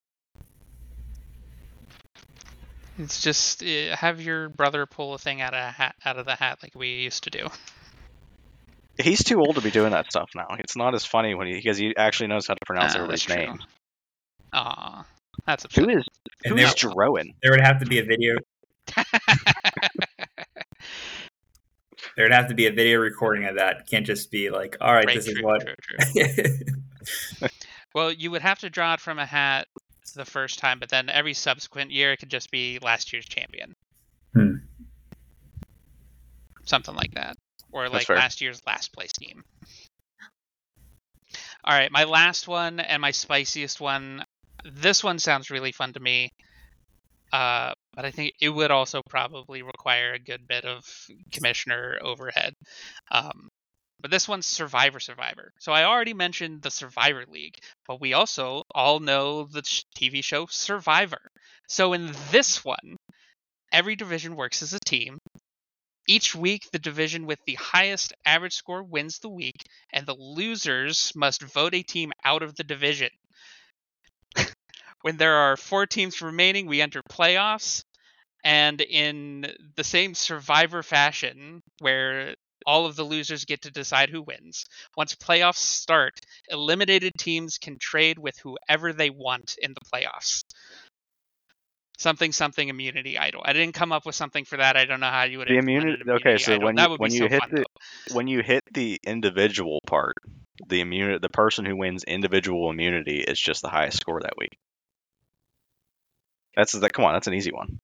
[SPEAKER 2] It's just uh, have your brother pull a thing out of a hat, out of the hat like we used to do.
[SPEAKER 1] He's too old to be doing that stuff now. It's not as funny when he because he actually knows how to pronounce
[SPEAKER 2] Ah,
[SPEAKER 1] everybody's
[SPEAKER 2] that's true.
[SPEAKER 1] name.
[SPEAKER 2] Aw, that's
[SPEAKER 1] Who
[SPEAKER 2] upsetting.
[SPEAKER 1] is
[SPEAKER 3] And
[SPEAKER 1] who
[SPEAKER 3] there,
[SPEAKER 1] is Jeroen?
[SPEAKER 3] there would have to be a video. There would have to be a video recording of that. It can't just be like, all right,
[SPEAKER 2] Right,
[SPEAKER 3] this is
[SPEAKER 2] true,
[SPEAKER 3] what.
[SPEAKER 2] true, true. Well, you would have to draw it from a hat the first time, but then every subsequent year it could just be last year's champion.
[SPEAKER 3] Hmm.
[SPEAKER 2] Something like that. Or
[SPEAKER 1] That's
[SPEAKER 2] like
[SPEAKER 1] fair.
[SPEAKER 2] last year's last place team. All right, my last one and my spiciest one. This one sounds really fun to me. Uh, but I think it would also probably require a good bit of commissioner overhead. Um, but this one's Survivor Survivor. So I already mentioned the Survivor League, but we also all know the T V show Survivor. So in this one, every division works as a team. Each week, the division with the highest average score wins the week, and the losers must vote a team out of the division. When there are four teams remaining, we enter playoffs, and in the same Survivor fashion, where all of the losers get to decide who wins. Once playoffs start, eliminated teams can trade with whoever they want in the playoffs. Something something immunity idol. I didn't come up with something for that. I don't know how you would
[SPEAKER 1] The
[SPEAKER 2] implement
[SPEAKER 1] immunity.
[SPEAKER 2] an immunity
[SPEAKER 1] Okay, so
[SPEAKER 2] idol.
[SPEAKER 1] when
[SPEAKER 2] That
[SPEAKER 1] you
[SPEAKER 2] would
[SPEAKER 1] when
[SPEAKER 2] be
[SPEAKER 1] you
[SPEAKER 2] so
[SPEAKER 1] hit
[SPEAKER 2] fun
[SPEAKER 1] the
[SPEAKER 2] though.
[SPEAKER 1] when you hit the individual part, the immunity, the person who wins individual immunity is just the highest score that week. That's that. Come on, that's an easy one.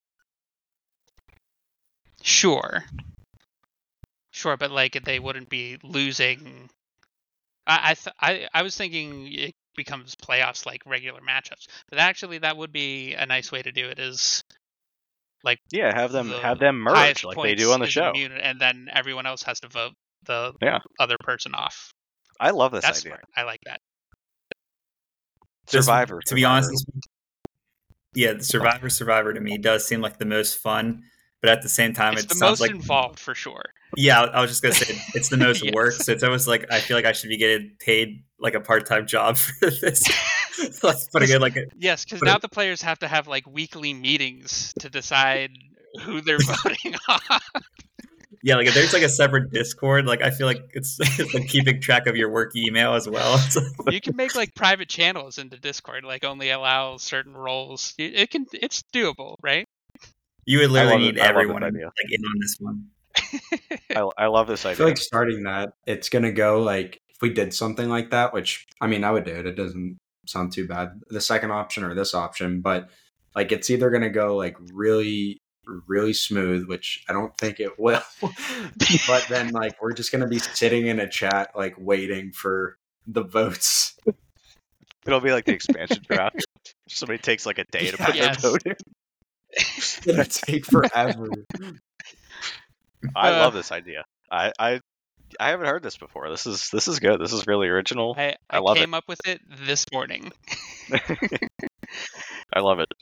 [SPEAKER 2] Sure. Sure, but like they wouldn't be losing. I I th- I, I was thinking it becomes playoffs like regular matchups, but actually that would be a nice way to do it. Is like
[SPEAKER 1] Yeah, have them
[SPEAKER 2] the
[SPEAKER 1] have them merge
[SPEAKER 2] highest
[SPEAKER 1] like they
[SPEAKER 2] points
[SPEAKER 1] do on the
[SPEAKER 2] is
[SPEAKER 1] show.
[SPEAKER 2] immune, and then everyone else has to vote the
[SPEAKER 1] Yeah,
[SPEAKER 2] other person off.
[SPEAKER 1] I love this
[SPEAKER 2] That's
[SPEAKER 1] idea.
[SPEAKER 2] smart. I like that.
[SPEAKER 3] This-
[SPEAKER 1] Survivor.
[SPEAKER 3] to be
[SPEAKER 1] Survivor.
[SPEAKER 3] honest, this- yeah, the Survivor Survivor to me does seem like the most fun, but at the same time,
[SPEAKER 2] It's
[SPEAKER 3] it
[SPEAKER 2] the
[SPEAKER 3] sounds
[SPEAKER 2] most
[SPEAKER 3] like
[SPEAKER 2] involved for sure.
[SPEAKER 3] yeah. I was just gonna say it's the most
[SPEAKER 2] Yes.
[SPEAKER 3] work. So it's almost like I feel like I should be getting paid like a part time job for this. Like putting in like a,
[SPEAKER 2] Yes, because
[SPEAKER 3] But
[SPEAKER 2] now
[SPEAKER 3] it-
[SPEAKER 2] the players have to have like weekly meetings to decide who they're voting on.
[SPEAKER 3] yeah, like if there's like a separate Discord, like I feel like it's, it's like keeping track of your work email as well. So,
[SPEAKER 2] You can make like private channels into Discord, like only allow certain roles. It it can, it's doable, right?
[SPEAKER 3] you would
[SPEAKER 1] I
[SPEAKER 3] literally
[SPEAKER 1] love
[SPEAKER 3] need
[SPEAKER 1] it. I love this
[SPEAKER 3] everyone in,
[SPEAKER 1] idea.
[SPEAKER 3] like in on this one.
[SPEAKER 1] I, I love this
[SPEAKER 4] I
[SPEAKER 1] idea.
[SPEAKER 4] feel like starting that, it's gonna go like if we did something like that, which I mean I would do it. It doesn't sound too bad. The second option or this option, but like it's either gonna go like really, really smooth, which I don't think it will. But then like we're just gonna be sitting in a chat like waiting for the votes.
[SPEAKER 1] It'll be like the expansion draft. Somebody takes like a day to put
[SPEAKER 2] Yes.
[SPEAKER 1] their vote in.
[SPEAKER 4] It's gonna take forever.
[SPEAKER 1] I
[SPEAKER 2] Uh,
[SPEAKER 1] love this idea. I, I I haven't heard this before. This is this is good. This is really original.
[SPEAKER 2] I,
[SPEAKER 1] I
[SPEAKER 2] I
[SPEAKER 1] love it.
[SPEAKER 2] came up with it this morning.
[SPEAKER 1] I love it.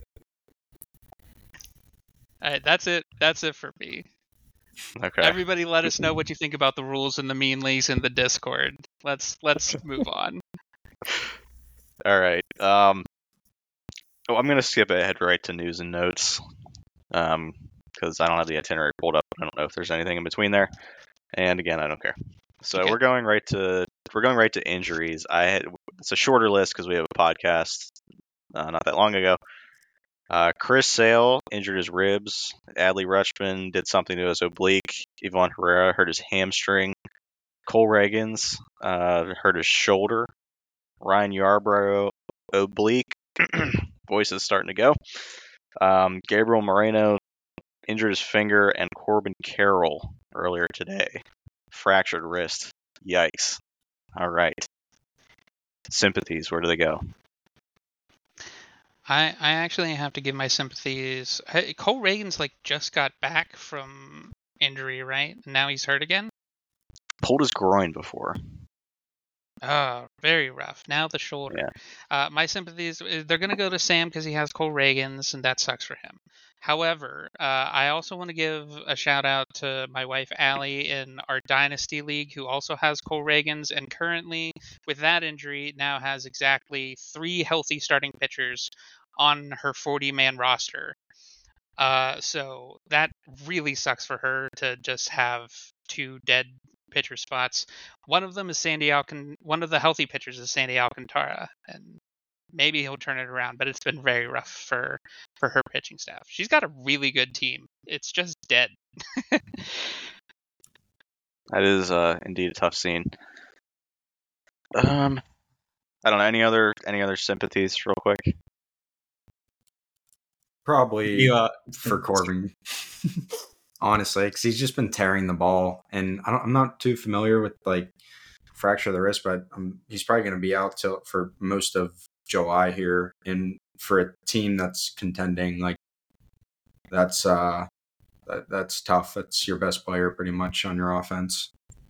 [SPEAKER 2] All right, that's it. That's it for me.
[SPEAKER 1] Okay.
[SPEAKER 2] Everybody, let us know what you think about the rules and the meanlies in the Discord. Let's let's move on.
[SPEAKER 1] All right. Um. Oh, I'm gonna skip ahead right to news and notes. Um, because I don't have the itinerary pulled up. I don't know if there's anything in between there. And again, I don't care. So
[SPEAKER 2] Okay.
[SPEAKER 1] we're going right to we're going right to injuries. I had it's a shorter list because we have a podcast uh, not that long ago. Uh, Chris Sale injured his ribs. Adley Rutschman did something to his oblique. Yvonne Herrera hurt his hamstring. Cole Reagans uh, hurt his shoulder. Ryan Yarbrough oblique. Voice is starting to go. Um, Gabriel Moreno injured his finger, and Corbin Carroll earlier today fractured wrist. Yikes. All right. Sympathies, where do they go?
[SPEAKER 2] I I actually have to give my sympathies. Hey, Cole Reagan's like just got back from injury, right? Now he's hurt again.
[SPEAKER 1] Pulled his groin before.
[SPEAKER 2] Oh, very rough. Now the shoulder.
[SPEAKER 1] Yeah.
[SPEAKER 2] Uh, my sympathies, uh, they're going to go to Sam because he has Cole Reagan's, and that sucks for him. However, uh, I also want to give a shout out to my wife, Allie, in our Dynasty League, who also has Cole Reagan's, and currently, with that injury, now has exactly three healthy starting pitchers on her forty-man roster. Uh, so that really sucks for her to just have two dead pitcher spots. One of them is Sandy Alcan. One of the healthy pitchers is Sandy Alcantara, and maybe he'll turn it around. But it's been very rough for for her pitching staff. She's got a really good team. It's just dead.
[SPEAKER 1] That is uh, indeed a tough scene. Um, I don't know. Any other any other sympathies, real quick?
[SPEAKER 4] Probably
[SPEAKER 3] You, uh,
[SPEAKER 4] for Corbin, honestly, because he's just been tearing the ball, and I don't, I'm not too familiar with like fracture of the wrist, but um, he's probably going to be out till for most of July here. And for a team that's contending, like that's uh, that, that's tough. That's your best player pretty much on your offense.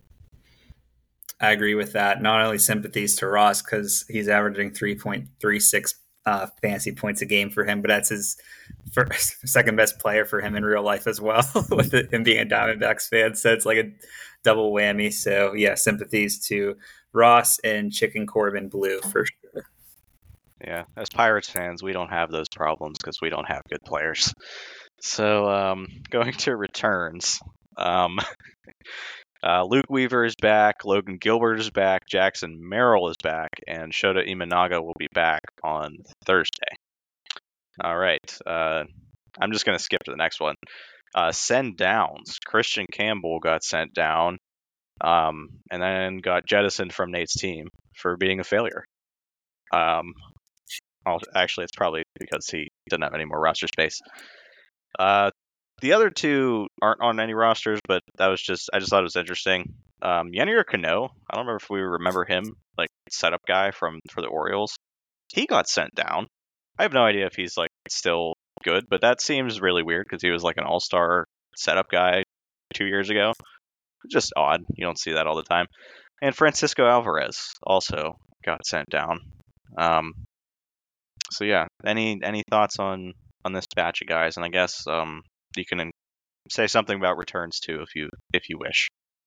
[SPEAKER 3] I agree with that. Not only sympathies to Ross because he's averaging three point three six uh, fantasy points a game for him, but that's his first, second best player for him in real life as well, with it, him being a Diamondbacks fan. So it's like a double whammy. So yeah, sympathies to Ross and Chicken Corbin Blue for sure.
[SPEAKER 1] Yeah, as Pirates fans, we don't have those problems because we don't have good players. So um, going to returns. Um, Uh, Luke Weaver is back. Logan Gilbert is back. Jackson Merrill is back. And Shota Imanaga will be back on Thursday. All right. Uh, I'm just going to skip to the next one. Uh, send downs. Christian Campbell got sent down um, and then got jettisoned from Nate's team for being a failure. Um, well, actually, it's probably because he didn't have any more roster space. Uh, the other two aren't on any rosters, but that was just, I just thought it was interesting. Um, Yennier Cano, I don't remember if we remember him, like setup guy from for the Orioles. He got sent down. I have no idea if he's like still good, but that seems really weird because he was like an all-star setup guy two years ago. Just odd. You don't see that all the time. And Francisco Alvarez also got sent down. Um, so yeah, any any thoughts on on this batch of guys? And I guess um, you can say something about returns too if you if you wish.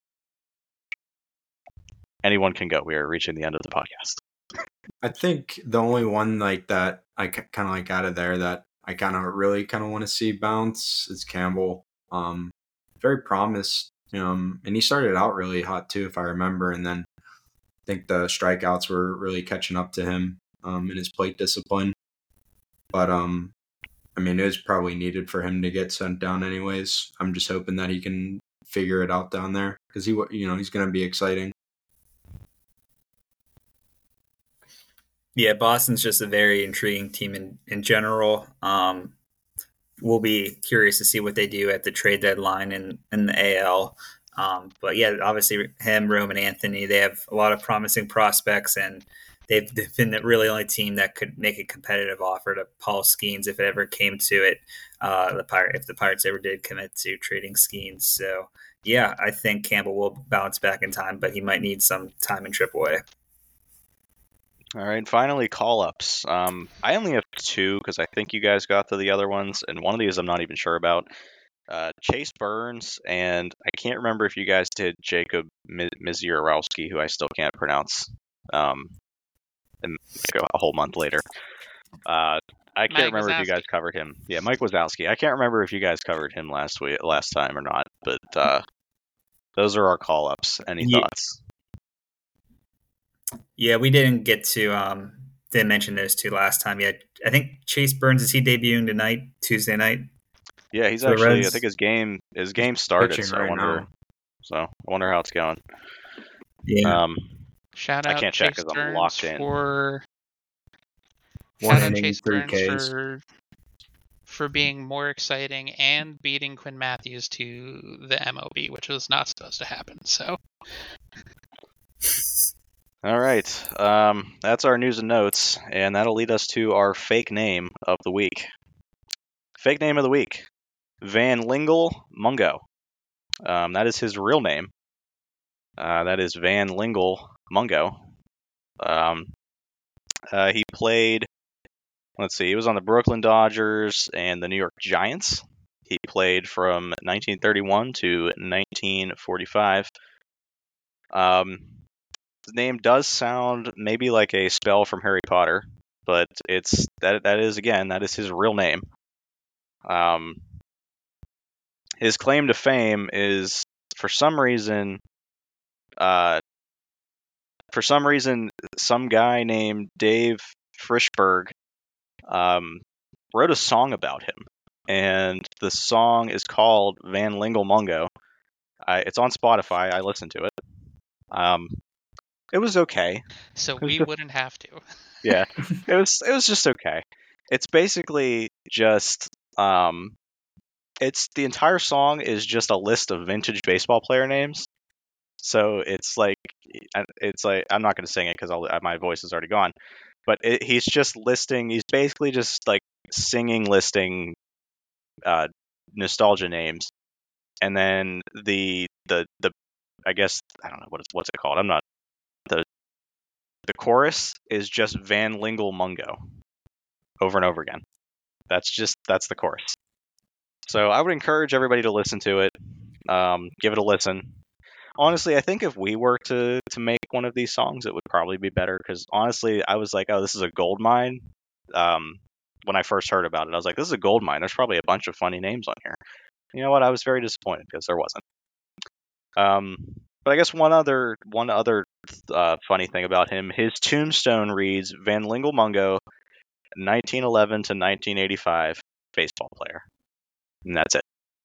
[SPEAKER 1] Anyone can go. We are reaching the end of the podcast.
[SPEAKER 4] I think the only one like that I kind of like out of there that I kind of really kind of want to see bounce is Campbell. Um, very promised, um, and he started out really hot too, if I remember. And then I think the strikeouts were really catching up to him um, in his plate discipline. But um, I mean, it was probably needed for him to get sent down, anyways. I'm just hoping that he can figure it out down there because he, you know, he's going to be exciting.
[SPEAKER 3] Yeah, Boston's just a very intriguing team in, in general. Um, we'll be curious to see what they do at the trade deadline in, in the A L. Um, but yeah, obviously him, Roman Anthony, they have a lot of promising prospects, and they've been the really only team that could make a competitive offer to Paul Skeens if it ever came to it. Uh, the Pirate, if the Pirates ever did commit to trading Skeens. So yeah, I think Campbell will bounce back in time, but he might need some time in triple A.
[SPEAKER 1] All right, finally, call-ups. Um, I only have two because I think you guys got to the other ones, and one of these I'm not even sure about. Uh, Chase Burns, and I can't remember if you guys did Jacob Misiorowski, who I still can't pronounce, um, and like a whole month later. Uh, I can't
[SPEAKER 2] Mike
[SPEAKER 1] remember
[SPEAKER 2] Wazowski.
[SPEAKER 1] if you guys covered him. Yeah, Mike Wazowski. I can't remember if you guys covered him last week, last time or not, but uh, those are our call-ups. Any
[SPEAKER 3] Yeah.
[SPEAKER 1] thoughts?
[SPEAKER 3] Yeah, we didn't get to um, didn't mention those two last time yet. I think Chase Burns, is he debuting tonight, Tuesday night?
[SPEAKER 1] Yeah, he's
[SPEAKER 3] For the
[SPEAKER 1] actually.
[SPEAKER 3] Reds?
[SPEAKER 1] I think his game his game started.
[SPEAKER 4] pitching
[SPEAKER 1] So I
[SPEAKER 4] right
[SPEAKER 1] wonder.
[SPEAKER 4] now.
[SPEAKER 1] So I wonder how it's going.
[SPEAKER 3] Yeah,
[SPEAKER 1] Um,
[SPEAKER 2] Shout
[SPEAKER 1] I
[SPEAKER 2] out
[SPEAKER 1] can't check
[SPEAKER 2] Chase
[SPEAKER 1] 'cause I'm
[SPEAKER 2] Burns
[SPEAKER 1] locked in.
[SPEAKER 2] for
[SPEAKER 3] One
[SPEAKER 2] shout out
[SPEAKER 3] inning,
[SPEAKER 2] Chase
[SPEAKER 3] three
[SPEAKER 2] Burns
[SPEAKER 3] Ks.
[SPEAKER 2] for for being more exciting and beating Quinn Matthews to the M O B, which was not supposed to happen. So
[SPEAKER 1] all right. Um, that's our news and notes, and that'll lead us to our fake name of the week. Fake name of the week: Van Lingle Mungo. Um, that is his real name. Uh, that is Van Lingle Mungo. Um, uh, he played. Let's see. He was on the Brooklyn Dodgers and the New York Giants. He played from nineteen thirty-one to nineteen forty-five. Um, his name does sound maybe like a spell from Harry Potter, but it's that that is again that is his real name. Um, his claim to fame is for some reason, uh, for some reason, some guy named Dave Frischberg, um, wrote a song about him, and the song is called Van Lingle Mungo. I, it's on Spotify. I listened to it. Um, it was okay.
[SPEAKER 2] so
[SPEAKER 1] was
[SPEAKER 2] we
[SPEAKER 1] just-
[SPEAKER 2] wouldn't have to.
[SPEAKER 1] Yeah, it was it was just okay. It's basically just um, it's the entire song is just a list of vintage baseball player names. So it's like it's like I'm not going to sing it because my voice is already gone. But it, he's just listing. He's basically just like singing, listing uh, nostalgia names, and then the the the I guess I don't know what it's, what's it called. I'm not the the chorus is just Van Lingle Mungo over and over again. That's just that's the chorus. So I would encourage everybody to listen to it. Um, give it a listen. Honestly, I think if we were to to make one of these songs, it would probably be better. Because honestly, I was like, oh, this is a gold mine. Um, when I first heard about it, I was like, this is a gold mine. There's probably a bunch of funny names on here. You know what? I was very disappointed because there wasn't. Um, But I guess one other one other uh, funny thing about him, his tombstone reads Van Lingle Mungo, nineteen eleven to nineteen eighty-five baseball player, and that's it.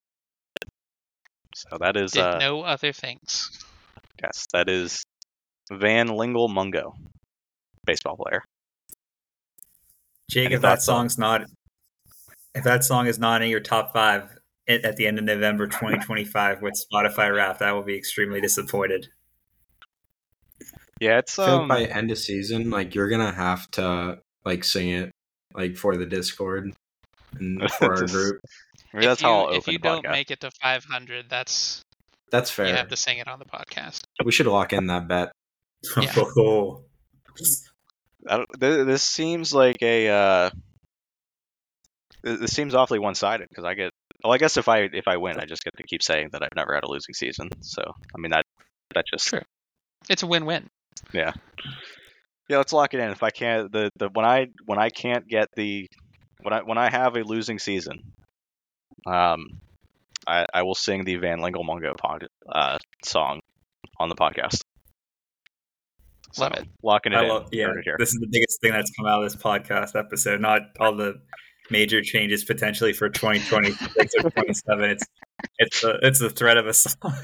[SPEAKER 1] So that is
[SPEAKER 2] Did
[SPEAKER 1] uh,
[SPEAKER 2] no other things.
[SPEAKER 1] yes, that is Van Lingle Mungo, baseball player.
[SPEAKER 3] Jake,
[SPEAKER 1] Any
[SPEAKER 3] if that
[SPEAKER 1] thoughts on-
[SPEAKER 3] song's not, if that song is not in your top five at, at the end of November twenty twenty-five with Spotify Wrapped, I will be extremely disappointed.
[SPEAKER 1] Yeah, it's
[SPEAKER 4] I feel
[SPEAKER 1] um,
[SPEAKER 4] like by end of season, like you're gonna have to like sing it like for the Discord and for our
[SPEAKER 1] Just-
[SPEAKER 4] group.
[SPEAKER 1] I mean, that's
[SPEAKER 2] if you,
[SPEAKER 1] how I'll
[SPEAKER 2] if
[SPEAKER 1] open
[SPEAKER 2] you
[SPEAKER 1] the
[SPEAKER 2] don't
[SPEAKER 1] podcast.
[SPEAKER 2] make it to five hundred, that's
[SPEAKER 4] That's fair.
[SPEAKER 2] you have to sing it on the podcast.
[SPEAKER 4] We should lock in that bet.
[SPEAKER 2] Yeah.
[SPEAKER 3] Oh.
[SPEAKER 1] I don't, th- this seems like a uh, th- this seems awfully one-sided because I get. Well, I guess if I if I win, I just get to keep saying that I've never had a losing season. So I mean that that just
[SPEAKER 2] True. It's a win-win.
[SPEAKER 1] yeah yeah. Let's lock it in. If I can't the, the when I when I can't get the when I when I have a losing season, um, I I will sing the Van Lingle Mungo pod, uh song on the podcast. So,
[SPEAKER 2] Love it.
[SPEAKER 1] Locking it
[SPEAKER 3] I
[SPEAKER 1] in.
[SPEAKER 3] love, yeah,
[SPEAKER 1] Heard it here.
[SPEAKER 3] this is the biggest thing that's come out of this podcast episode, not all the major changes potentially for twenty twenty-six or twenty-seven. It's it's the it's the threat of a song.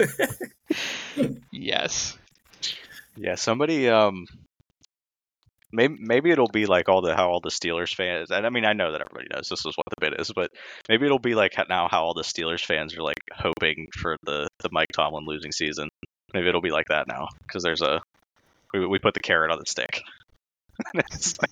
[SPEAKER 2] Yes.
[SPEAKER 1] Yeah, somebody um maybe maybe it'll be like all the how all the Steelers fans, and I mean I know that everybody knows this is what the bit is, but maybe it'll be like now how all the Steelers fans are like hoping for the the Mike Tomlin losing season. Maybe it'll be like that now because there's a we we put the carrot on the stick. It's like-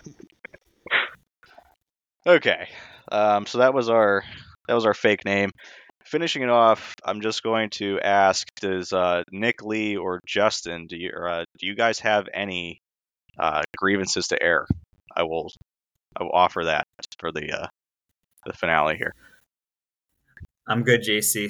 [SPEAKER 1] okay, um, so that was our that was our fake name. Finishing it off, I'm just going to ask: does uh, Nick Lee or Justin, do you or, uh, do you guys have any uh, grievances to air? I will I will offer that for the uh, the finale here.
[SPEAKER 3] I'm good, J C.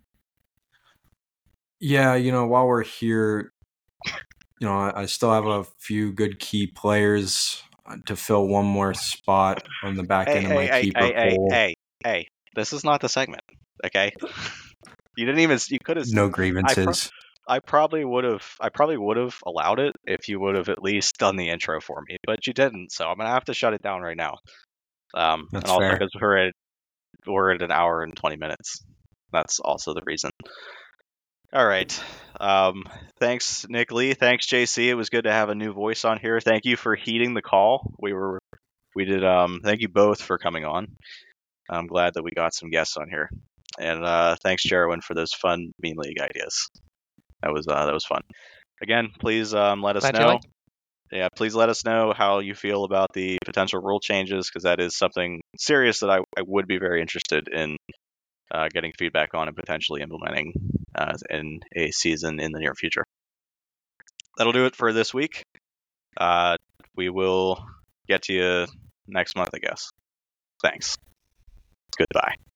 [SPEAKER 4] Yeah, you know, while we're here, you know, I, I still have a few good key players uh, to fill one more spot on the back
[SPEAKER 1] Hey
[SPEAKER 4] end of
[SPEAKER 1] hey
[SPEAKER 4] my
[SPEAKER 1] hey
[SPEAKER 4] keeper
[SPEAKER 1] hey hey
[SPEAKER 4] pool.
[SPEAKER 1] hey hey! This is not the segment, okay? You didn't even you could have
[SPEAKER 4] No grievances.
[SPEAKER 1] I probably would have I probably would have allowed it if you would have at least done the intro for me, but you didn't, so I'm gonna have to shut it down right now. Um,
[SPEAKER 4] That's
[SPEAKER 1] and also
[SPEAKER 4] fair.
[SPEAKER 1] because we're at we're at an hour and twenty minutes. That's also the reason. All right. Um, thanks, Nick Lee. Thanks, J C. It was good to have a new voice on here. Thank you for heeding the call. We were we did. Um, thank you both for coming on. I'm glad that we got some guests on here, and uh, thanks, Jerwin, for those fun Mean League ideas. That was uh, that was fun. Again, please um, let us
[SPEAKER 2] Glad you
[SPEAKER 1] know.
[SPEAKER 2] liked
[SPEAKER 1] Yeah, please let us know how you feel about the potential rule changes because that is something serious that I, I would be very interested in uh, getting feedback on and potentially implementing uh, in a season in the near future. That'll do it for this week. Uh, we will get to you next month, I guess. Thanks. Goodbye.